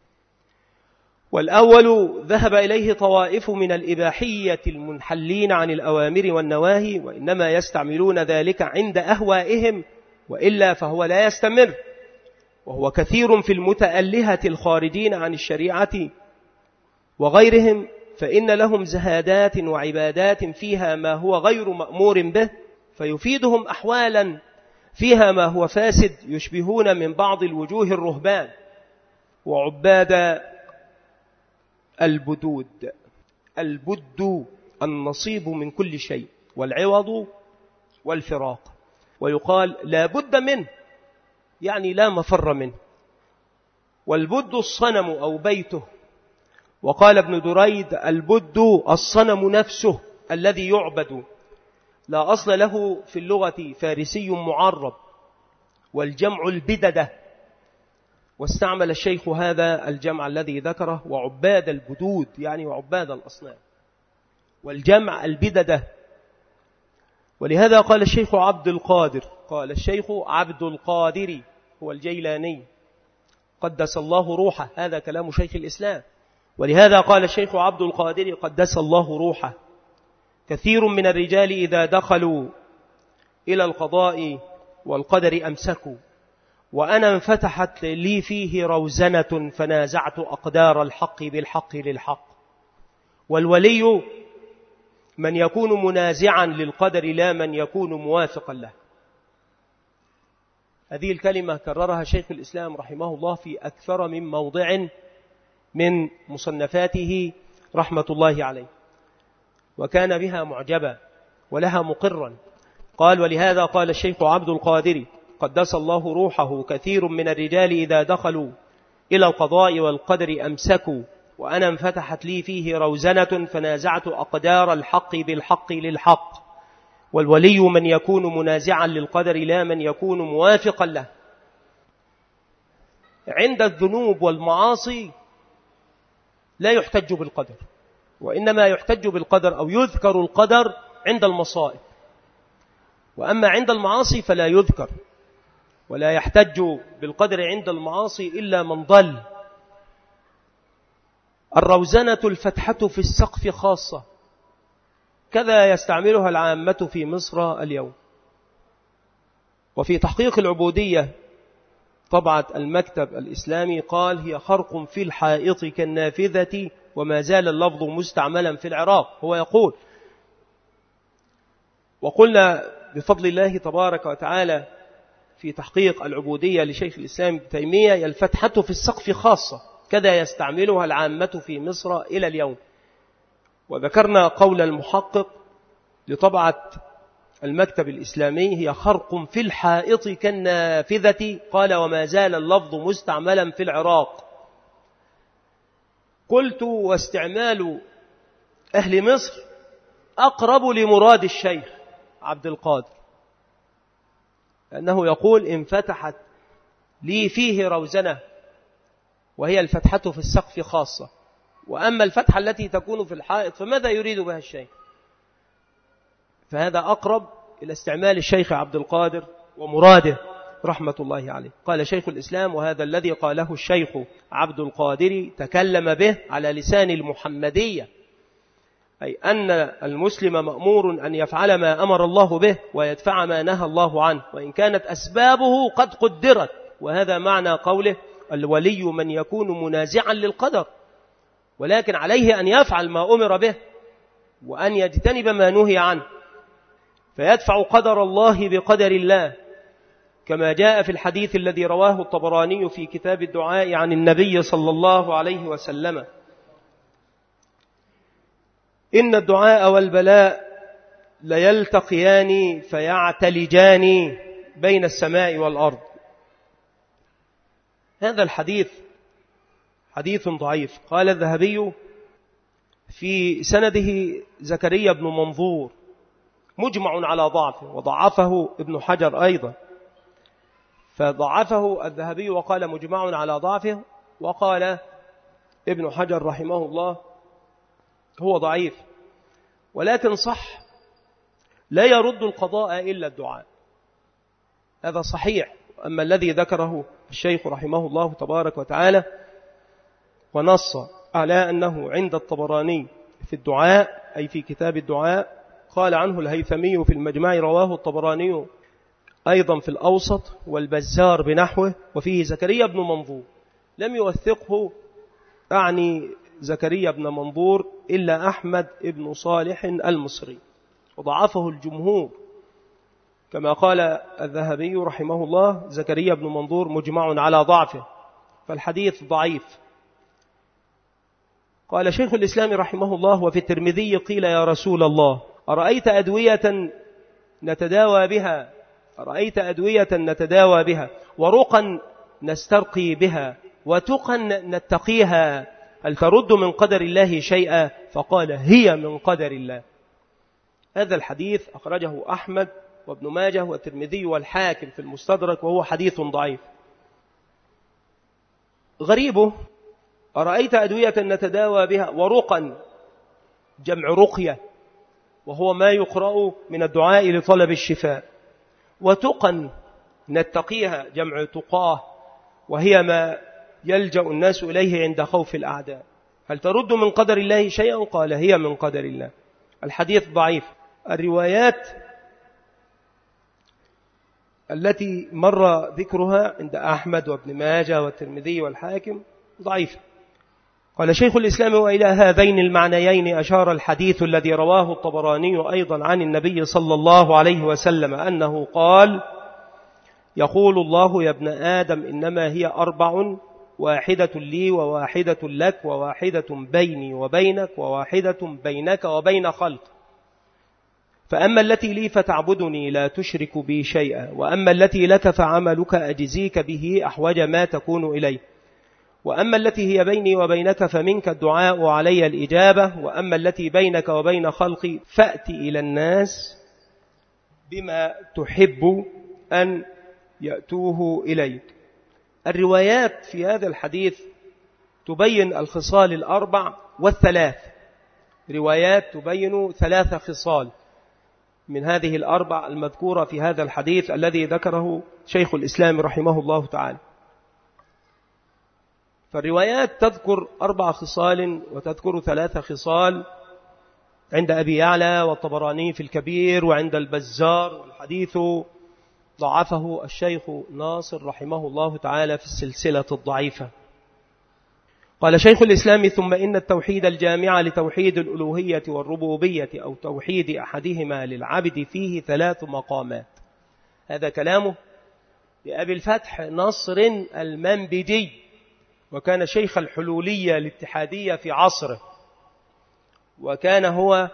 والأول ذهب إليه طوائف من الإباحية المنحلين عن الأوامر والنواهي، وإنما يستعملون ذلك عند أهوائهم، وإلا فهو لا يستمر. وهو كثير في المتألهة الخارجين عن الشريعة وغيرهم، فإن لهم زهادات وعبادات فيها ما هو غير مأمور به، فيفيدهم أحوالا فيها ما هو فاسد، يشبهون من بعض الوجوه الرهبان وعباد البدود. البد النصيب من كل شيء والعوض والفراق، ويقال لا بد منه يعني لا مفر منه. والبد الصنم أو بيته. وقال ابن دريد البد الصنم نفسه الذي يعبد، لا أصل له في اللغة فارسي معرب، والجمع البددة، واستعمل الشيخ هذا الجمع الذي ذكره وعباد البدود يعني وعباد الأصنام، والجمع البددة. ولهذا قال الشيخ عبد القادر قال الشيخ عبد القادر هو الجيلاني قدس الله روحه، هذا كلام شيخ الإسلام. ولهذا قال الشيخ عبد القادر قدس الله روحه كثير من الرجال إذا دخلوا إلى القضاء والقدر أمسكوا، وأنا انفتحت لي فيه روزنة فنازعت أقدار الحق بالحق للحق. والولي من يكون منازعا للقدر لا من يكون موافقا له. هذه الكلمة كررها شيخ الإسلام رحمه الله في أكثر من موضع من مصنفاته رحمة الله عليه، وكان بها معجبا ولها مقرا. قال ولهذا قال الشيخ عبد القادر قدس الله روحه كثير من الرجال إذا دخلوا إلى القضاء والقدر أمسكوا، وأنا انفتحت لي فيه روزنة فنازعت أقدار الحق بالحق للحق. والولي من يكون منازعا للقدر لا من يكون موافقا له. عند الذنوب والمعاصي لا يحتج بالقدر، وإنما يحتج بالقدر أو يذكر القدر عند المصائب، وأما عند المعاصي فلا يذكر ولا يحتج بالقدر عند المعاصي إلا من ضل. الروزنة الفتحة في السقف خاصة، كذا يستعملها العامة في مصر اليوم. وفي تحقيق العبودية طبعة المكتب الإسلامي قال هي خرق في الحائط كالنافذة وما زال اللفظ مستعملا في العراق. هو يقول وقلنا بفضل الله تبارك وتعالى في تحقيق العبودية لشيخ الإسلام ابن تيمية الفتحة في السقف خاصة، كذا يستعملها العامة في مصر إلى اليوم. وذكرنا قول المحقق لطبعة المكتب الإسلامي هي خرق في الحائط كالنافذة، قال وما زال اللفظ مستعملا في العراق. قلت واستعمال أهل مصر أقرب لمراد الشيخ عبد القادر، لأنه يقول انفتحت لي فيه روزنة، وهي الفتحة في السقف خاصة، وأما الفتحة التي تكون في الحائط فماذا يريد بها الشيخ؟ فهذا أقرب إلى استعمال الشيخ عبد القادر ومراده رحمة الله عليه. قال شيخ الإسلام وهذا الذي قاله الشيخ عبد القادر تكلم به على لسان المحمدية أي أن المسلم مأمور أن يفعل ما أمر الله به ويدفع ما نهى الله عنه، وإن كانت أسبابه قد قدرت. وهذا معنى قوله الولي من يكون منازعا للقدر، ولكن عليه أن يفعل ما أمر به وأن يجتنب ما نهي عنه، فيدفع قدر الله بقدر الله، كما جاء في الحديث الذي رواه الطبراني في كتاب الدعاء عن النبي صلى الله عليه وسلم: إن الدعاء والبلاء ليلتقيان فيعتلجان بين السماء والأرض. هذا الحديث حديث ضعيف. قال الذهبي في سنده زكريا بن منظور مجمع على ضعفه، وضعفه ابن حجر أيضا، فضعفه الذهبي وقال مجمع على ضعفه، وقال ابن حجر رحمه الله هو ضعيف، ولكن صح، لا يرد القضاء إلا الدعاء، هذا صحيح. أما الذي ذكره الشيخ رحمه الله تبارك وتعالى ونص على أنه عند الطبراني في الدعاء، أي في كتاب الدعاء، قال عنه الهيثمي في المجمع رواه الطبراني أيضا في الأوسط والبزار بنحوه، وفيه زكريا بن منظور، لم يوثقه أعني زكريا بن منظور إلا أحمد بن صالح المصري، وضعفه الجمهور، كما قال الذهبي رحمه الله زكريا بن منظور مجمع على ضعفه، فالحديث ضعيف. قال شيخ الإسلام رحمه الله: وفي الترمذي قيل يا رسول الله أرأيت أدوية نتداوى بها أرأيت أدوية نتداوى بها ورقا نسترقي بها وتقا نتقيها، هل ترد من قدر الله شيئا؟ فقال: هي من قدر الله. هذا الحديث أخرجه أحمد وابن ماجه والترمذي والحاكم في المستدرك، وهو حديث ضعيف. غريبه: أرأيت أدوية نتداوى بها ورقا، جمع رقية، وهو ما يقرأ من الدعاء لطلب الشفاء، وتقا نتقيها، جمع تقاه، وهي ما يلجأ الناس إليه عند خوف الأعداء، هل ترد من قدر الله شيئا؟ قال: هي من قدر الله. الحديث ضعيف. الروايات التي مر ذكرها عند أحمد وابن ماجه والترمذي والحاكم ضعيفة. قال شيخ الإسلام: وإلى هذين المعنيين أشار الحديث الذي رواه الطبراني أيضا عن النبي صلى الله عليه وسلم أنه قال: يقول الله يا ابن آدم إنما هي أربع، واحدة لي وواحدة لك وواحدة بيني وبينك وواحدة بينك وبين خلق، فأما التي لي فتعبدني لا تشرك بي شيئا، وأما التي لك فعملك أجزيك به أحوج ما تكون إليه، وأما التي هي بيني وبينك فمنك الدعاء وعلي الإجابة، وأما التي بينك وبين خلقي فأتي إلى الناس بما تحب أن يأتوه إليك. الروايات في هذا الحديث تبين الخصال الأربع والثلاث، روايات تبين ثلاث خصال من هذه الأربع المذكورة في هذا الحديث الذي ذكره شيخ الإسلام رحمه الله تعالى. فالروايات تذكر أربع خصال وتذكر ثلاث خصال عند أبي يعلى والطبراني في الكبير وعند البزار، والحديث ضعفه الشيخ ناصر رحمه الله تعالى في السلسلة الضعيفة. قال شيخ الإسلام: ثم إن التوحيد الجامع لتوحيد الألوهية والربوبية أو توحيد أحدهما للعبد فيه ثلاث مقامات. هذا كلامه لأبي الفتح نصر المنبجي، وكان شيخ الحلولية الاتحادية في عصره، وكان هو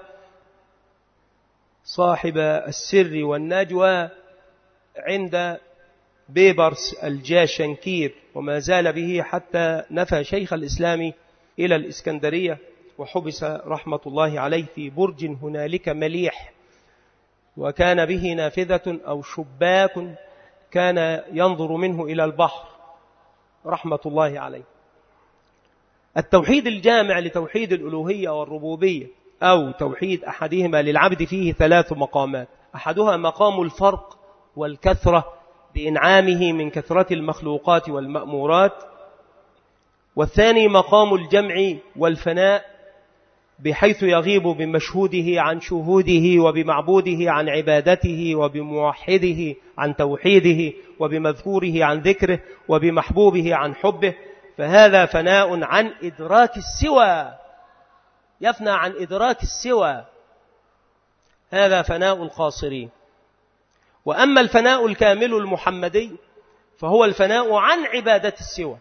صاحب السر والنجوى عند بيبرس الجاشنكير، وما زال به حتى نفى شيخ الإسلام إلى الإسكندرية، وحبس رحمة الله عليه في برج هنالك مليح، وكان به نافذة أو شباك كان ينظر منه إلى البحر رحمة الله عليه. التوحيد الجامع لتوحيد الألوهية والربوبية أو توحيد أحدهما للعبد فيه ثلاث مقامات: أحدها مقام الفرق والكثرة بإنعامه من كثرة المخلوقات والمأمورات، والثاني مقام الجمع والفناء بحيث يغيب بمشهوده عن شهوده، وبمعبوده عن عبادته، وبموحده عن توحيده، وبمذكوره عن ذكره، وبمحبوبه عن حبه، فهذا فناء عن إدراك السوى، يفنى عن إدراك السوى، هذا فناء القاصرين. وأما الفناء الكامل المحمدي فهو الفناء عن عبادة السوى،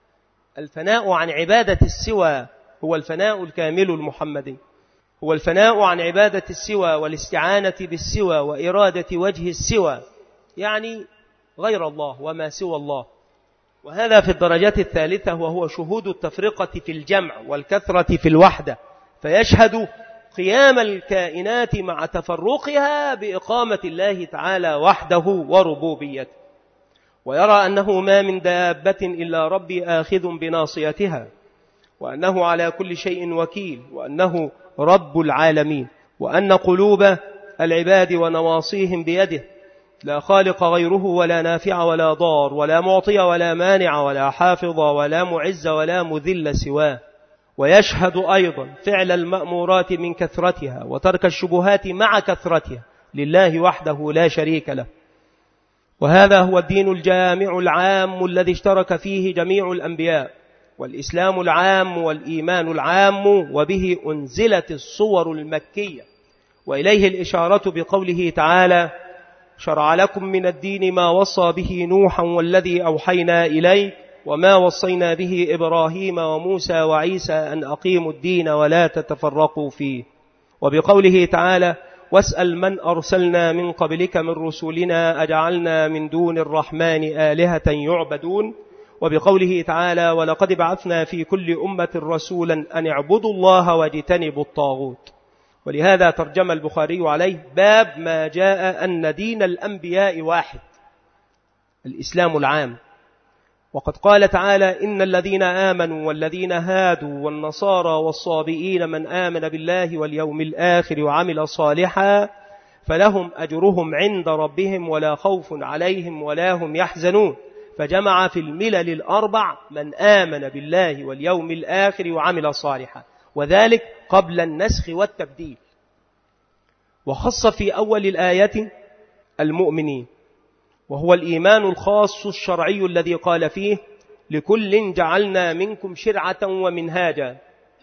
الفناء عن عبادة السوى هو الفناء الكامل المحمدي، هو الفناء عن عبادة السوى والاستعانة بالسوى وإرادة وجه السوى، يعني غير الله وما سوى الله. وهذا في الدرجات الثالثة، وهو شهود التفرقة في الجمع والكثرة في الوحدة، فيشهد قيام الكائنات مع تفرقها بإقامة الله تعالى وحده وربوبيته، ويرى أنه ما من دابة إلا ربي آخذ بناصيتها، وأنه على كل شيء وكيل، وأنه رب العالمين، وأن قلوب العباد ونواصيهم بيده، لا خالق غيره، ولا نافع ولا ضار، ولا معطي ولا مانع، ولا حافظ ولا معز ولا مذل سواه. ويشهد أيضا فعل المأمورات من كثرتها، وترك الشبهات مع كثرتها، لله وحده لا شريك له. وهذا هو الدين الجامع العام الذي اشترك فيه جميع الأنبياء، والإسلام العام والإيمان العام، وبه أنزلت الصور المكية، وإليه الإشارة بقوله تعالى: شرع لكم من الدين ما وصى به نوحا والذي أوحينا إليك وما وصينا به إبراهيم وموسى وعيسى أن أقيموا الدين ولا تتفرقوا فيه. وبقوله تعالى: واسأل من أرسلنا من قبلك من رسلنا أجعلنا من دون الرحمن آلهة يعبدون. وبقوله تعالى: ولقد بعثنا في كل أمة رسولا أن اعبدوا الله واجتنبوا الطاغوت. ولهذا ترجم البخاري عليه باب ما جاء أن دين الأنبياء واحد، الإسلام العام. وقد قال تعالى: إن الذين آمنوا والذين هادوا والنصارى والصابئين من آمن بالله واليوم الآخر وعمل صالحا فلهم أجرهم عند ربهم ولا خوف عليهم ولا هم يحزنون. فجمع في الملل الأربع من آمن بالله واليوم الآخر وعمل صالحا، وذلك قبل النسخ والتبديل. وخص في أول الآية المؤمنين، وهو الإيمان الخاص الشرعي الذي قال فيه: لكل جعلنا منكم شرعة ومنهاجا.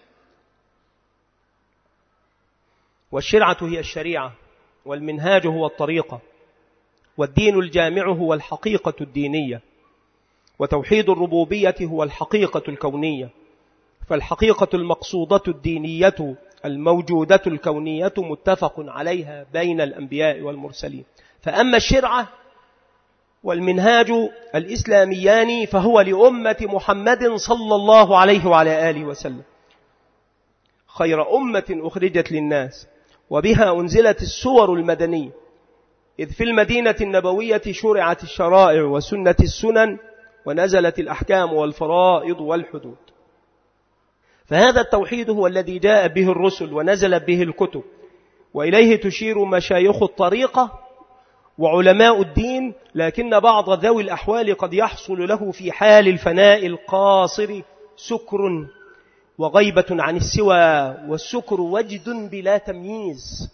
والشرعة هي الشريعة، والمنهاج هو الطريقة، والدين الجامع هو الحقيقة الدينية، وتوحيد الربوبية هو الحقيقة الكونية. فالحقيقة المقصودة الدينية الموجودة الكونية متفق عليها بين الأنبياء والمرسلين. فأما الشرعة والمنهاج الإسلاميان فهو لأمة محمد صلى الله عليه وعلى آله وسلم، خير أمة أخرجت للناس، وبها أنزلت السور المدنية، إذ في المدينة النبوية شرعت الشرائع وسنة السنن، ونزلت الأحكام والفرائض والحدود. فهذا التوحيد هو الذي جاء به الرسل ونزلت به الكتب، وإليه تشير مشايخ الطريقة وعلماء الدين. لكن بعض ذوي الأحوال قد يحصل له في حال الفناء القاصر سكر وغيبة عن السوى، والسكر وجد بلا تمييز،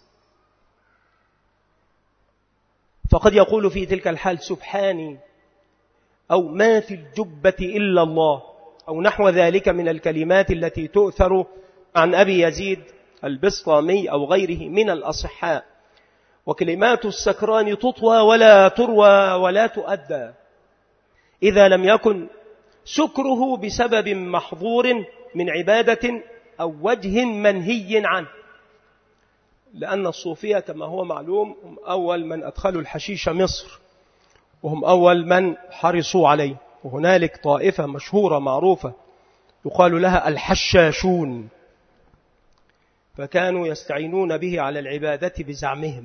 فقد يقول في تلك الحال: سبحاني، أو ما في الجبة إلا الله، أو نحو ذلك من الكلمات التي تؤثر عن أبي يزيد البسطامي أو غيره من الأصحاء. وكلمات السكران تطوى ولا تروى ولا تؤدى إذا لم يكن سكره بسبب محظور من عبادة أو وجه منهي عنه، لأن الصوفية كما هو معلوم هم أول من أدخلوا الحشيش مصر، وهم أول من حرصوا عليه. وهنالك طائفة مشهورة معروفة يقال لها الحشاشون، فكانوا يستعينون به على العبادة بزعمهم.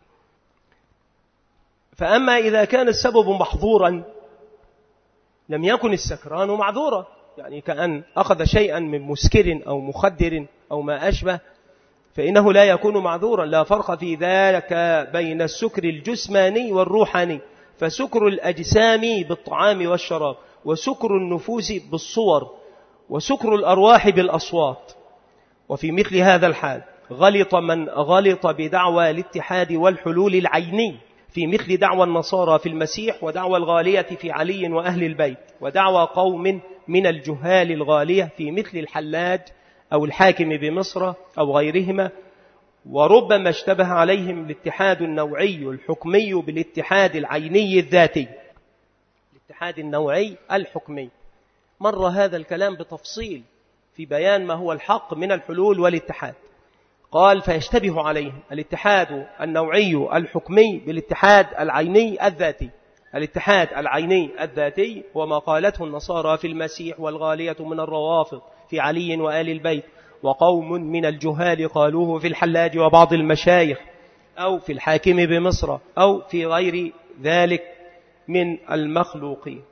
فأما إذا كان السبب محظورا لم يكن السكران معذورا، يعني كأن أخذ شيئا من مسكر أو مخدر أو ما أشبه، فإنه لا يكون معذورا. لا فرق في ذلك بين السكر الجسماني والروحاني، فسكر الأجسام بالطعام والشراب، وسكر النفوس بالصور، وسكر الأرواح بالأصوات. وفي مثل هذا الحال غلط من غلط بدعوى الاتحاد والحلول العيني في مثل دعوى النصارى في المسيح، ودعوى الغالية في علي وأهل البيت، ودعوى قوم من الجهال الغالية في مثل الحلاج أو الحاكم بمصر أو غيرهما. وربما اشتبه عليهم الاتحاد النوعي الحكمي بالاتحاد العيني الذاتي. الاتحاد النوعي الحكمي مر هذا الكلام بتفصيل في بيان ما هو الحق من الحلول والاتحاد. قال فيشتبه عليهم الاتحاد النوعي الحكمي بالاتحاد العيني الذاتي. الاتحاد العيني الذاتي هو ما قالته النصارى في المسيح والغالية من الروافض في علي وآل البيت، وقوم من الجهال قالوه في الحلاج وبعض المشايخ أو في الحاكم بمصر أو في غير ذلك من المخلوقين.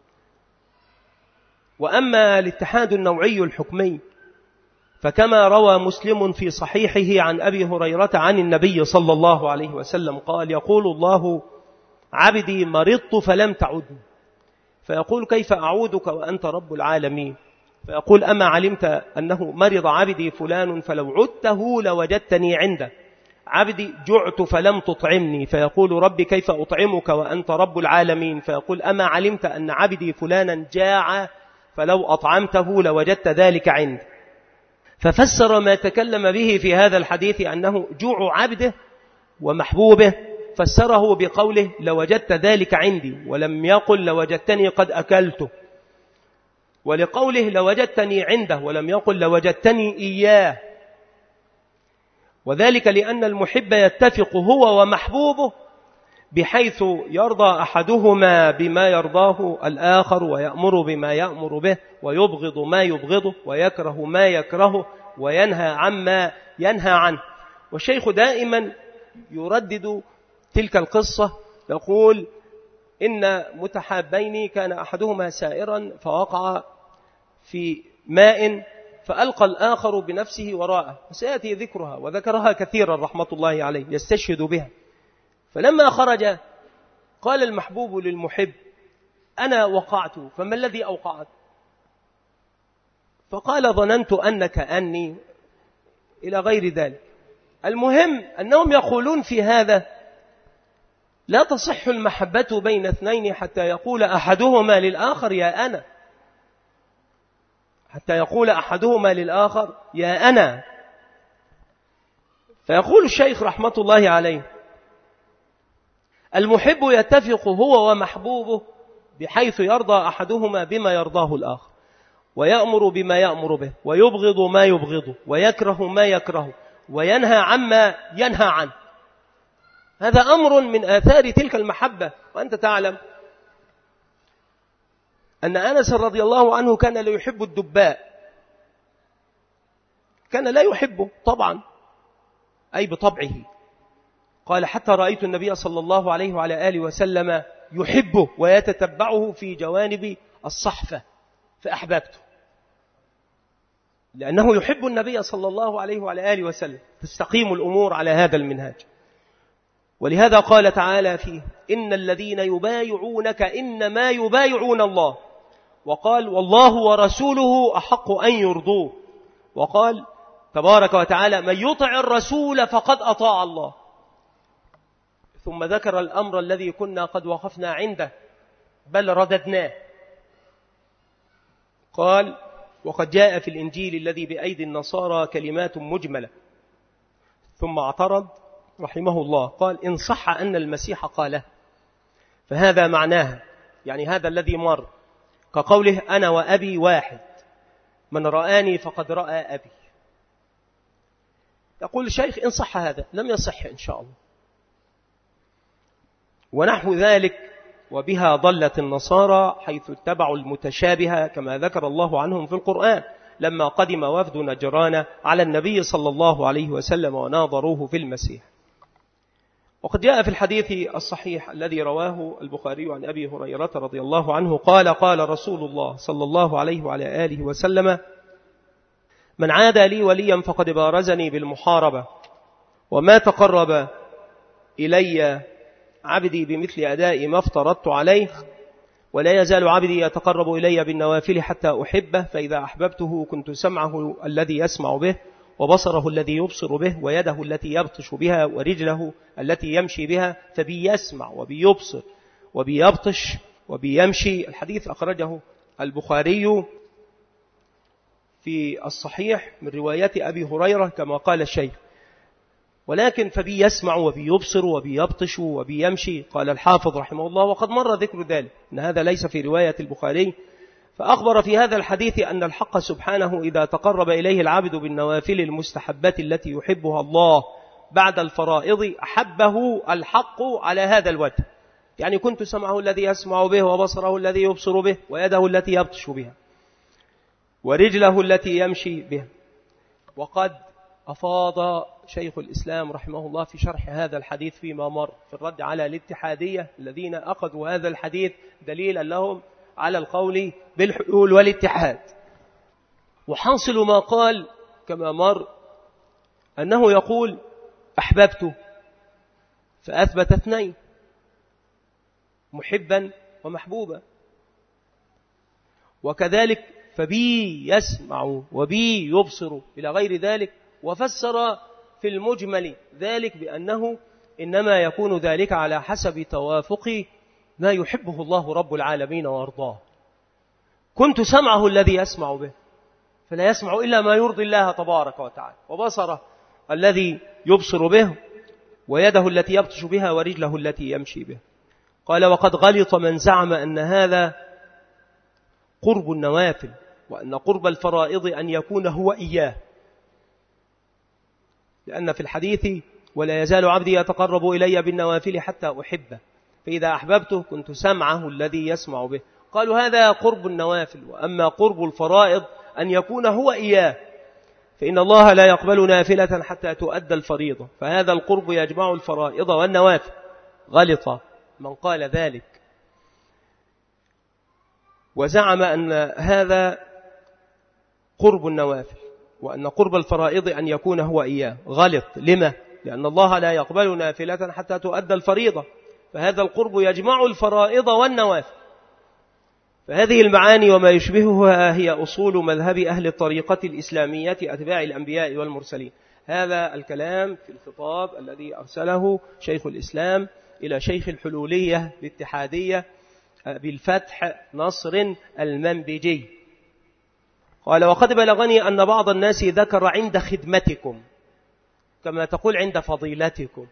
وأما الاتحاد النوعي الحكمي فكما روى مسلم في صحيحه عن أبي هريرة عن النبي صلى الله عليه وسلم قال يقول الله عبدي مرضت فلم تعدني، فيقول كيف أعودك وأنت رب العالمين؟ فيقول أما علمت أنه مرض عبدي فلان فلو عدته لوجدتني عنده. عبدي جعت فلم تطعمني، فيقول ربي كيف أطعمك وأنت رب العالمين؟ فيقول أما علمت أن عبدي فلانا جاع فلو أطعمته لوجدت ذلك عندي. ففسر ما تكلم به في هذا الحديث أنه جوع عبده ومحبوبه، فسره بقوله لوجدت ذلك عندي، ولم يقل لوجدتني قد أكلته. ولقوله لوجدتني عنده ولم يقل لوجدتني إياه، وذلك لأن المحب يتفق هو ومحبوبه بحيث يرضى أحدهما بما يرضاه الآخر، ويأمر بما يأمر به، ويبغض ما يبغضه، ويكره ما يكرهه، وينهى عما ينهى عنه. والشيخ دائما يردد تلك القصة، يقول إن متحابين كان أحدهما سائرا فوقع في ماء فألقى الآخر بنفسه وراءه، وسيأتي ذكرها وذكرها كثيرا رحمة الله عليه يستشهد بها. فلما خرج قال المحبوب للمحب أنا وقعت فما الذي أوقعت؟ فقال ظننت أنك أني إلى غير ذلك. المهم أنهم يقولون في هذا لا تصح المحبة بين اثنين حتى يقول أحدهما للآخر يا أنا، حتى يقول أحدهما للآخر يا أنا. فيقول الشيخ رحمة الله عليه المحب يتفق هو ومحبوبه بحيث يرضى أحدهما بما يرضاه الآخر، ويأمر بما يأمر به، ويبغض ما يبغضه، ويكره ما يكرهه، وينهى عما ينهى عنه. هذا أمر من آثار تلك المحبة. وأنت تعلم أن أنس رضي الله عنه كان لا يحب الدباء، كان لا يحبه طبعا أي بطبعه. قال حتى رأيت النبي صلى الله عليه وعلى آله وسلم يحبه ويتتبعه في جوانب الصحفة فأحببته، لأنه يحب النبي صلى الله عليه وعلى آله وسلم. تستقيم الأمور على هذا المنهاج. ولهذا قال تعالى فيه إن الذين يبايعونك إنما يبايعون الله، وقال والله ورسوله أحق أن يرضوه، وقال تبارك وتعالى من يطع الرسول فقد أطاع الله. ثم ذكر الأمر الذي كنا قد وقفنا عنده بل رددناه. قال وقد جاء في الإنجيل الذي بأيدي النصارى كلمات مجملة. ثم اعترض رحمه الله قال إن صح أن المسيح قاله فهذا معناها، يعني هذا الذي مر كقوله أنا وأبي واحد، من رآني فقد رأى أبي. يقول الشيخ إن صح هذا، لم يصح إن شاء الله. ونحو ذلك وبها ضلت النصارى حيث اتبعوا المتشابه كما ذكر الله عنهم في القرآن لما قدم وفد نجران على النبي صلى الله عليه وسلم وناظروه في المسيح. وقد جاء في الحديث الصحيح الذي رواه البخاري عن أبي هريرة رضي الله عنه قال قال رسول الله صلى الله عليه وعلى آله وسلم من عادى لي وليا فقد بارزني بالمحاربة، وما تقرب إلي عبدي بمثل أداء ما افترضت عليه، ولا يزال عبدي يتقرب إلي بالنوافل حتى أحبه، فإذا أحببته كنت سمعه الذي يسمع به، وبصره الذي يبصر به ويده التي يبطش بها ورجله التي يمشي بها، فبي يسمع وبي يبصر وبي يبطش وبي يمشي. الحديث أخرجه البخاري في الصحيح من رواية أبي هريرة كما قال الشيخ، ولكن فبي يسمع وبي يبصر وبي يبطش وبي يمشي. قال الحافظ رحمه الله وقد مر ذكر ذلك أن هذا ليس في رواية البخاري، فأخبر في هذا الحديث أن الحق سبحانه إذا تقرب إليه العبد بالنوافل المستحبات التي يحبها الله بعد الفرائض أحبه الحق على هذا الوجه. يعني كنت سمعه الذي يسمع به وبصره الذي يبصر به ويده التي يبطش بها ورجله التي يمشي بها. وقد أفاض شيخ الإسلام رحمه الله في شرح هذا الحديث فيما مر في الرد على الاتحادية الذين أخذوا هذا الحديث دليلا لهم على القول بالحلول والاتحاد. وحاصل ما قال كما مر أنه يقول أحببته فأثبت اثنين، محبا ومحبوبا، وكذلك فبي يسمع وبي يبصر إلى غير ذلك، وفسر في المجمل ذلك بأنه إنما يكون ذلك على حسب توافق ما يحبه الله رب العالمين وارضاه. كنت سمعه الذي يسمع به فلا يسمع إلا ما يرضي الله تبارك وتعالى، وبصره الذي يبصر به ويده التي يبطش بها ورجله التي يمشي به. قال وقد غلط من زعم أن هذا قرب النوافل، وأن قرب الفرائض أن يكون هو إياه، لأن في الحديث ولا يزال عبدي يتقرب إلي بالنوافل حتى أحبه فإذا أحببته كنت سمعه الذي يسمع به. قالوا هذا قرب النوافل، وأما قرب الفرائض أن يكون هو إياه، فإن الله لا يقبل نافلة حتى تؤدى الفريضة، فهذا القرب يجمع الفرائض والنوافل. غلط من قال ذلك وزعم أن هذا قرب النوافل وأن قرب الفرائض أن يكون هو إياه. غلط. لما؟ لأن الله لا يقبل نافلة حتى تؤدى الفريضة، فهذا القرب يجمع الفرائض والنوافل. فهذه المعاني وما يشبهها هي أصول مذهب أهل الطريقة الإسلامية أتباع الأنبياء والمرسلين. هذا الكلام في الخطاب الذي أرسله شيخ الإسلام إلى شيخ الحلولية الاتحادية بالفتح نصر المنبجي. قال وقد بلغني أن بعض الناس ذكر عند خدمتكم، كما تقول عند فضيلتكم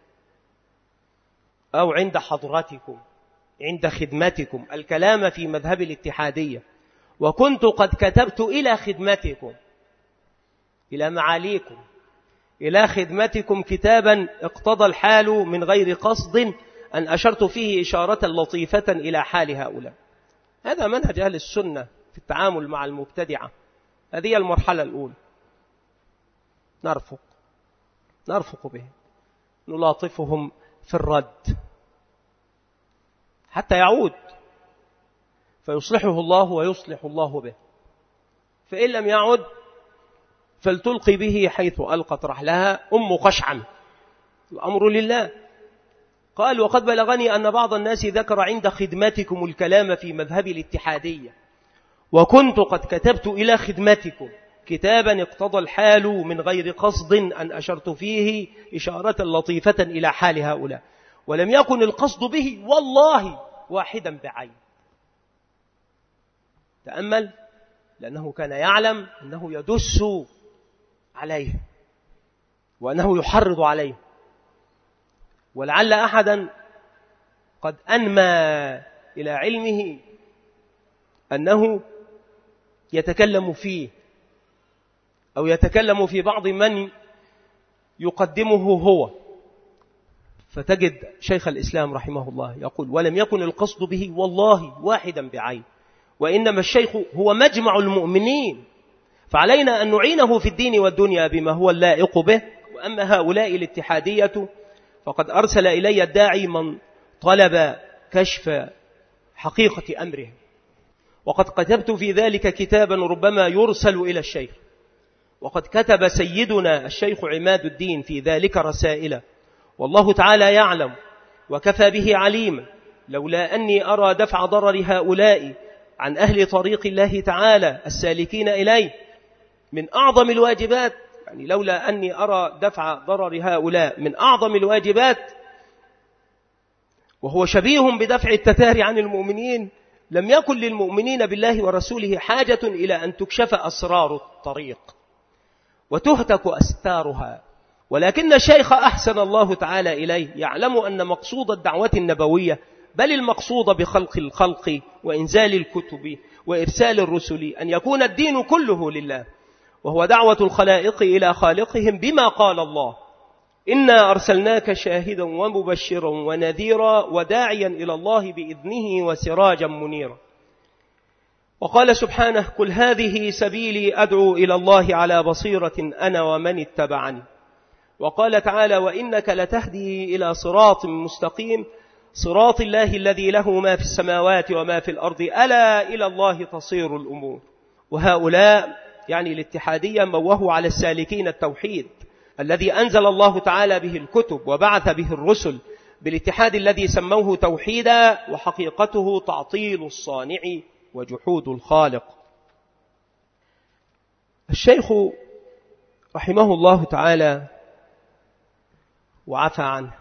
أو عند حضرتكم، عند خدمتكم، الكلام في مذهب الاتحادية. وكنت قد كتبت إلى خدمتكم، إلى معاليكم، إلى خدمتكم كتابا اقتضى الحال من غير قصد أن أشرت فيه إشارة لطيفة إلى حال هؤلاء. هذا منهج أهل السنة في التعامل مع المبتدعة. هذه المرحلة الأولى، نرفق نرفق بهم، نلاطفهم في الرد حتى يعود فيصلحه الله ويصلح الله به، فإن لم يعد فلتلقي به حيث ألقت رحلها أم قشعم، الأمر لله. قال وقد بلغني أن بعض الناس ذكر عند خدمتكم الكلام في مذهب الاتحادية، وكنت قد كتبت إلى خدمتكم كتابا اقتضى الحال من غير قصد أن أشرت فيه إشارة لطيفة إلى حال هؤلاء، ولم يكن القصد به والله واحدا بعين. تأمل، لأنه كان يعلم أنه يدس عليه وأنه يحرض عليه، ولعل أحدا قد أنمى إلى علمه أنه يتكلم فيه أو يتكلم في بعض من يقدمه هو، فتجد شيخ الإسلام رحمه الله يقول ولم يكن القصد به والله واحدا بعين، وإنما الشيخ هو مجمع المؤمنين، فعلينا أن نعينه في الدين والدنيا بما هو اللائق به. وأما هؤلاء الاتحادية فقد أرسل إلي الداعي من طلب كشف حقيقة أمره، وقد كتبت في ذلك كتابا ربما يرسل إلى الشيخ، وقد كتب سيدنا الشيخ عماد الدين في ذلك رسائل، والله تعالى يعلم وكفى به عليما، لولا أني أرى دفع ضرر هؤلاء عن أهل طريق الله تعالى السالكين إليه من أعظم الواجبات يعني لولا أني أرى دفع ضرر هؤلاء من أعظم الواجبات وهو شبيه بدفع التتار عن المؤمنين، لم يكن للمؤمنين بالله ورسوله حاجة إلى أن تكشف أسرار الطريق وتهتك أستارها. ولكن الشيخ أحسن الله تعالى إليه يعلم أن مقصود الدعوة النبوية بل المقصود بخلق الخلق وإنزال الكتب وإرسال الرسل أن يكون الدين كله لله، وهو دعوة الخلائق إلى خالقهم بما قال الله: إنا أرسلناك شاهدا ومبشرا ونذيرا وداعيا إلى الله بإذنه وسراجا منيرا. وقال سبحانه: قل هذه سبيلي أدعو إلى الله على بصيرة أنا ومن اتبعني. وقال تعالى: وإنك لتهدي إلى صراط مستقيم صراط الله الذي له ما في السماوات وما في الأرض ألا إلى الله تصير الأمور. وهؤلاء يعني الاتحادية موهوا على السالكين التوحيد الذي أنزل الله تعالى به الكتب وبعث به الرسل بالاتحاد الذي سموه توحيدا، وحقيقته تعطيل الصانع وجحود الخالق. الشيخ رحمه الله تعالى وعفى عنه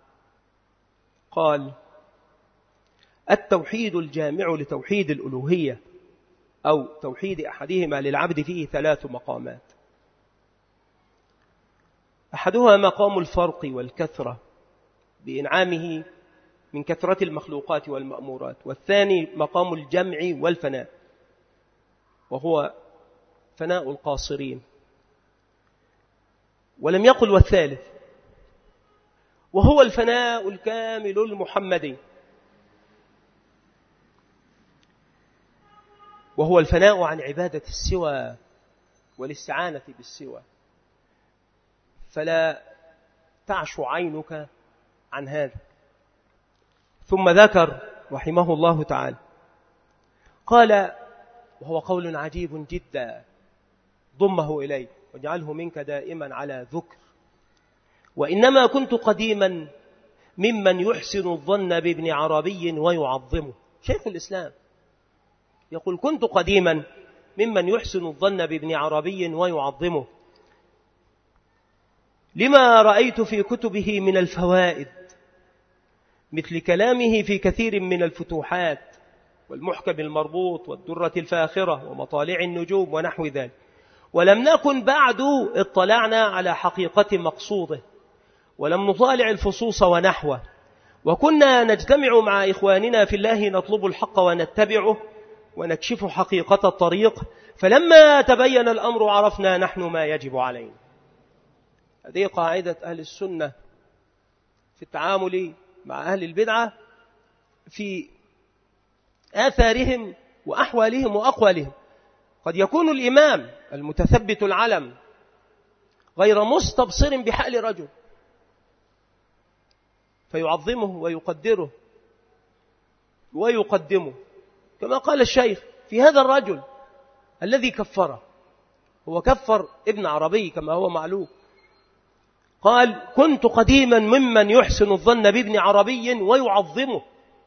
قال: التوحيد الجامع لتوحيد الألوهية أو توحيد أحدهما للعبد فيه ثلاث مقامات. أحدها مقام الفرق والكثرة بإنعامه من كثرة المخلوقات والمأمورات، والثاني مقام الجمع والفناء وهو فناء القاصرين، ولم يقل والثالث وهو الفناء الكامل المحمدي، وهو الفناء عن عبادة السوى والاستعانة بالسوى، فلا تعشو عينك عن هذا. ثم ذكر رحمه الله تعالى قال: وهو قول عجيب جدا ضمه إليه واجعله منك دائما على ذكر: وإنما كنت قديما ممن يحسن الظن بابن عربي ويعظمه. شيخ الإسلام يقول: كنت قديما ممن يحسن الظن بابن عربي ويعظمه لما رأيت في كتبه من الفوائد، مثل كلامه في كثير من الفتوحات والمحكم المربوط والدرة الفاخرة ومطالع النجوم ونحو ذلك، ولم نكن بعد اطلعنا على حقيقة مقصوده، ولم نطالع الفصوص ونحوه، وكنا نجتمع مع إخواننا في الله نطلب الحق ونتبعه ونكشف حقيقة الطريق، فلما تبين الأمر عرفنا نحن ما يجب علينا. هذه قاعدة أهل السنة في التعامل مع أهل البدعة في آثارهم وأحوالهم وأقوالهم. قد يكون الإمام المتثبت العلم غير مستبصر بحال رجل فيعظمه ويقدره ويقدمه، كما قال الشيخ في هذا الرجل الذي كفره، هو كفر ابن عربي كما هو معلوم. قال: كنت قديما ممن يحسن الظن بابن عربي ويعظمه.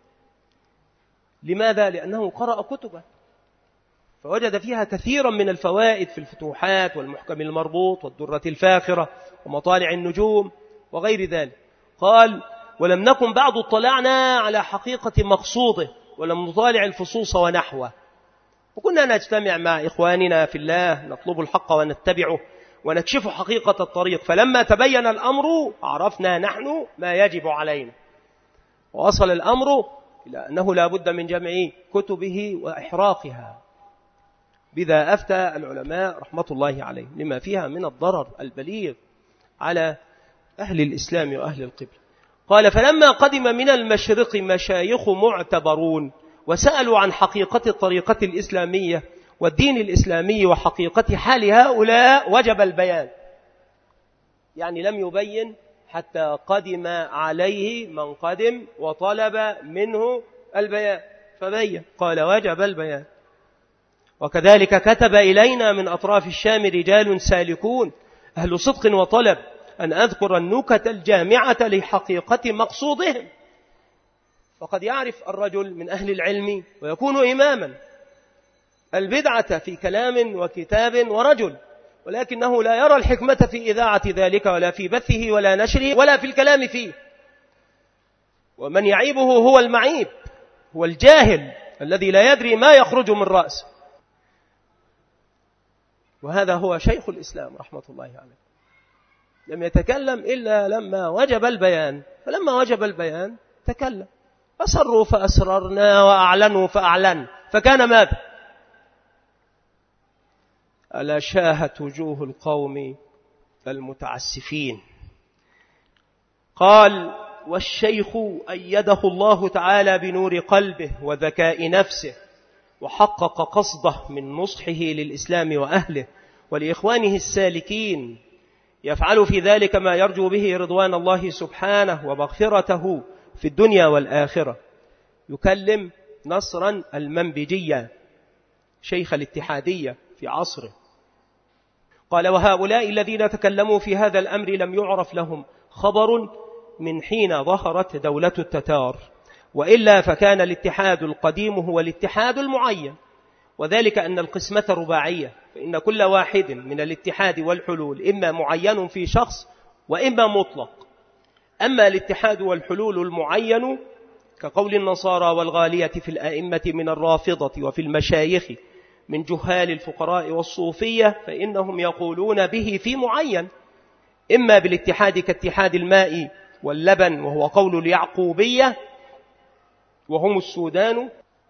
لماذا؟ لأنه قرأ كتبه فوجد فيها كثيرا من الفوائد في الفتوحات والمحكم المربوط والدرة الفاخرة ومطالع النجوم وغير ذلك. قال: ولم نكن بعد اطلعنا على حقيقة مقصوده ولم نطالع الفصوص ونحوه، وكنا نجتمع مع إخواننا في الله نطلب الحق ونتبعه ونكشف حقيقة الطريق، فلما تبين الأمر عرفنا نحن ما يجب علينا، ووصل الأمر إلى أنه لا بد من جمع كتبه وإحراقها. بذا أفتى العلماء رحمة الله عليه لما فيها من الضرر البليغ على أهل الإسلام وأهل القبلة. قال: فلما قدم من المشرق مشايخ معتبرون وسألوا عن حقيقة الطريقة الإسلامية والدين الإسلامي وحقيقة حال هؤلاء وجب البيان. يعني لم يبين حتى قدم عليه من قدم وطلب منه البيان فبين، قال: وجب البيان. وكذلك كتب إلينا من أطراف الشام رجال سالكون أهل صدق وطلب أن أذكر النكت الجامعة لحقيقة مقصودهم. فقد يعرف الرجل من أهل العلم ويكون إماما البدعة في كلام وكتاب ورجل، ولكنه لا يرى الحكمة في إذاعة ذلك ولا في بثه ولا نشره ولا في الكلام فيه. ومن يعيبه هو المعيب، هو الجاهل الذي لا يدري ما يخرج من رأسه. وهذا هو شيخ الإسلام رحمة الله عليه، لم يتكلم إلا لما وجب البيان، فلما وجب البيان تكلم. أسروا فأسررنا وأعلنوا فأعلن، فكان ماذا؟ ألا شاهت وجوه القوم المتعسفين. قال: والشيخ أيده الله تعالى بنور قلبه وذكاء نفسه، وحقق قصده من نصحه للإسلام وأهله ولإخوانه السالكين، يفعل في ذلك ما يرجو به رضوان الله سبحانه ومغفرته في الدنيا والآخرة. يكلم نصرا المنبجية شيخ الاتحادية في عصره. قال: وهؤلاء الذين تكلموا في هذا الأمر لم يعرف لهم خبر من حين ظهرت دولة التتار، وإلا فكان الاتحاد القديم هو الاتحاد المعين، وذلك أن القسمة رباعية، فإن كل واحد من الاتحاد والحلول إما معين في شخص وإما مطلق. أما الاتحاد والحلول المعين كقول النصارى والغالية في الأئمة من الرافضة وفي المشايخ من جهال الفقراء والصوفية، فإنهم يقولون به في معين، إما بالاتحاد كاتحاد الماء واللبن وهو قول اليعقوبية وهم السودان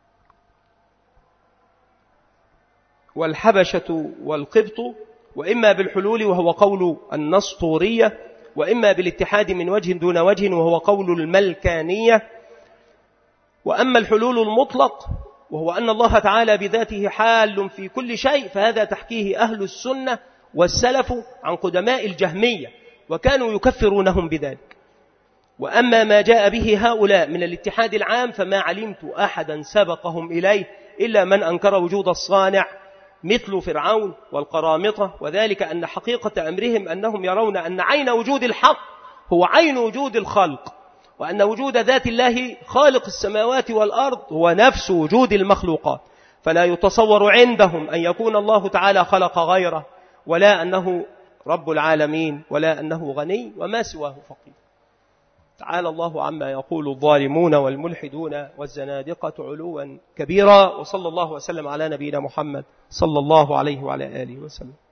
والحبشة والقبط، وإما بالحلول وهو قول النسطورية، وإما بالاتحاد من وجه دون وجه وهو قول الملكانية. وأما الحلول المطلق وهو أن الله تعالى بذاته حال في كل شيء، فهذا تحكيه أهل السنة والسلف عن قدماء الجهمية، وكانوا يكفرونهم بذلك. وأما ما جاء به هؤلاء من الاتحاد العام فما علمت أحدا سبقهم إليه إلا من أنكر وجود الصانع مثل فرعون والقرامطة، وذلك أن حقيقة أمرهم أنهم يرون أن عين وجود الحق هو عين وجود الخلق، وأن وجود ذات الله خالق السماوات والأرض هو نفس وجود المخلوقات، فلا يتصور عندهم أن يكون الله تعالى خلق غيره، ولا أنه رب العالمين، ولا أنه غني وما سواه فقير. تعالى الله عما يقول الظالمون والملحدون والزنادقة علوا كبيرا. وصلى الله وسلم على نبينا محمد صلى الله عليه وعلى آله وسلم.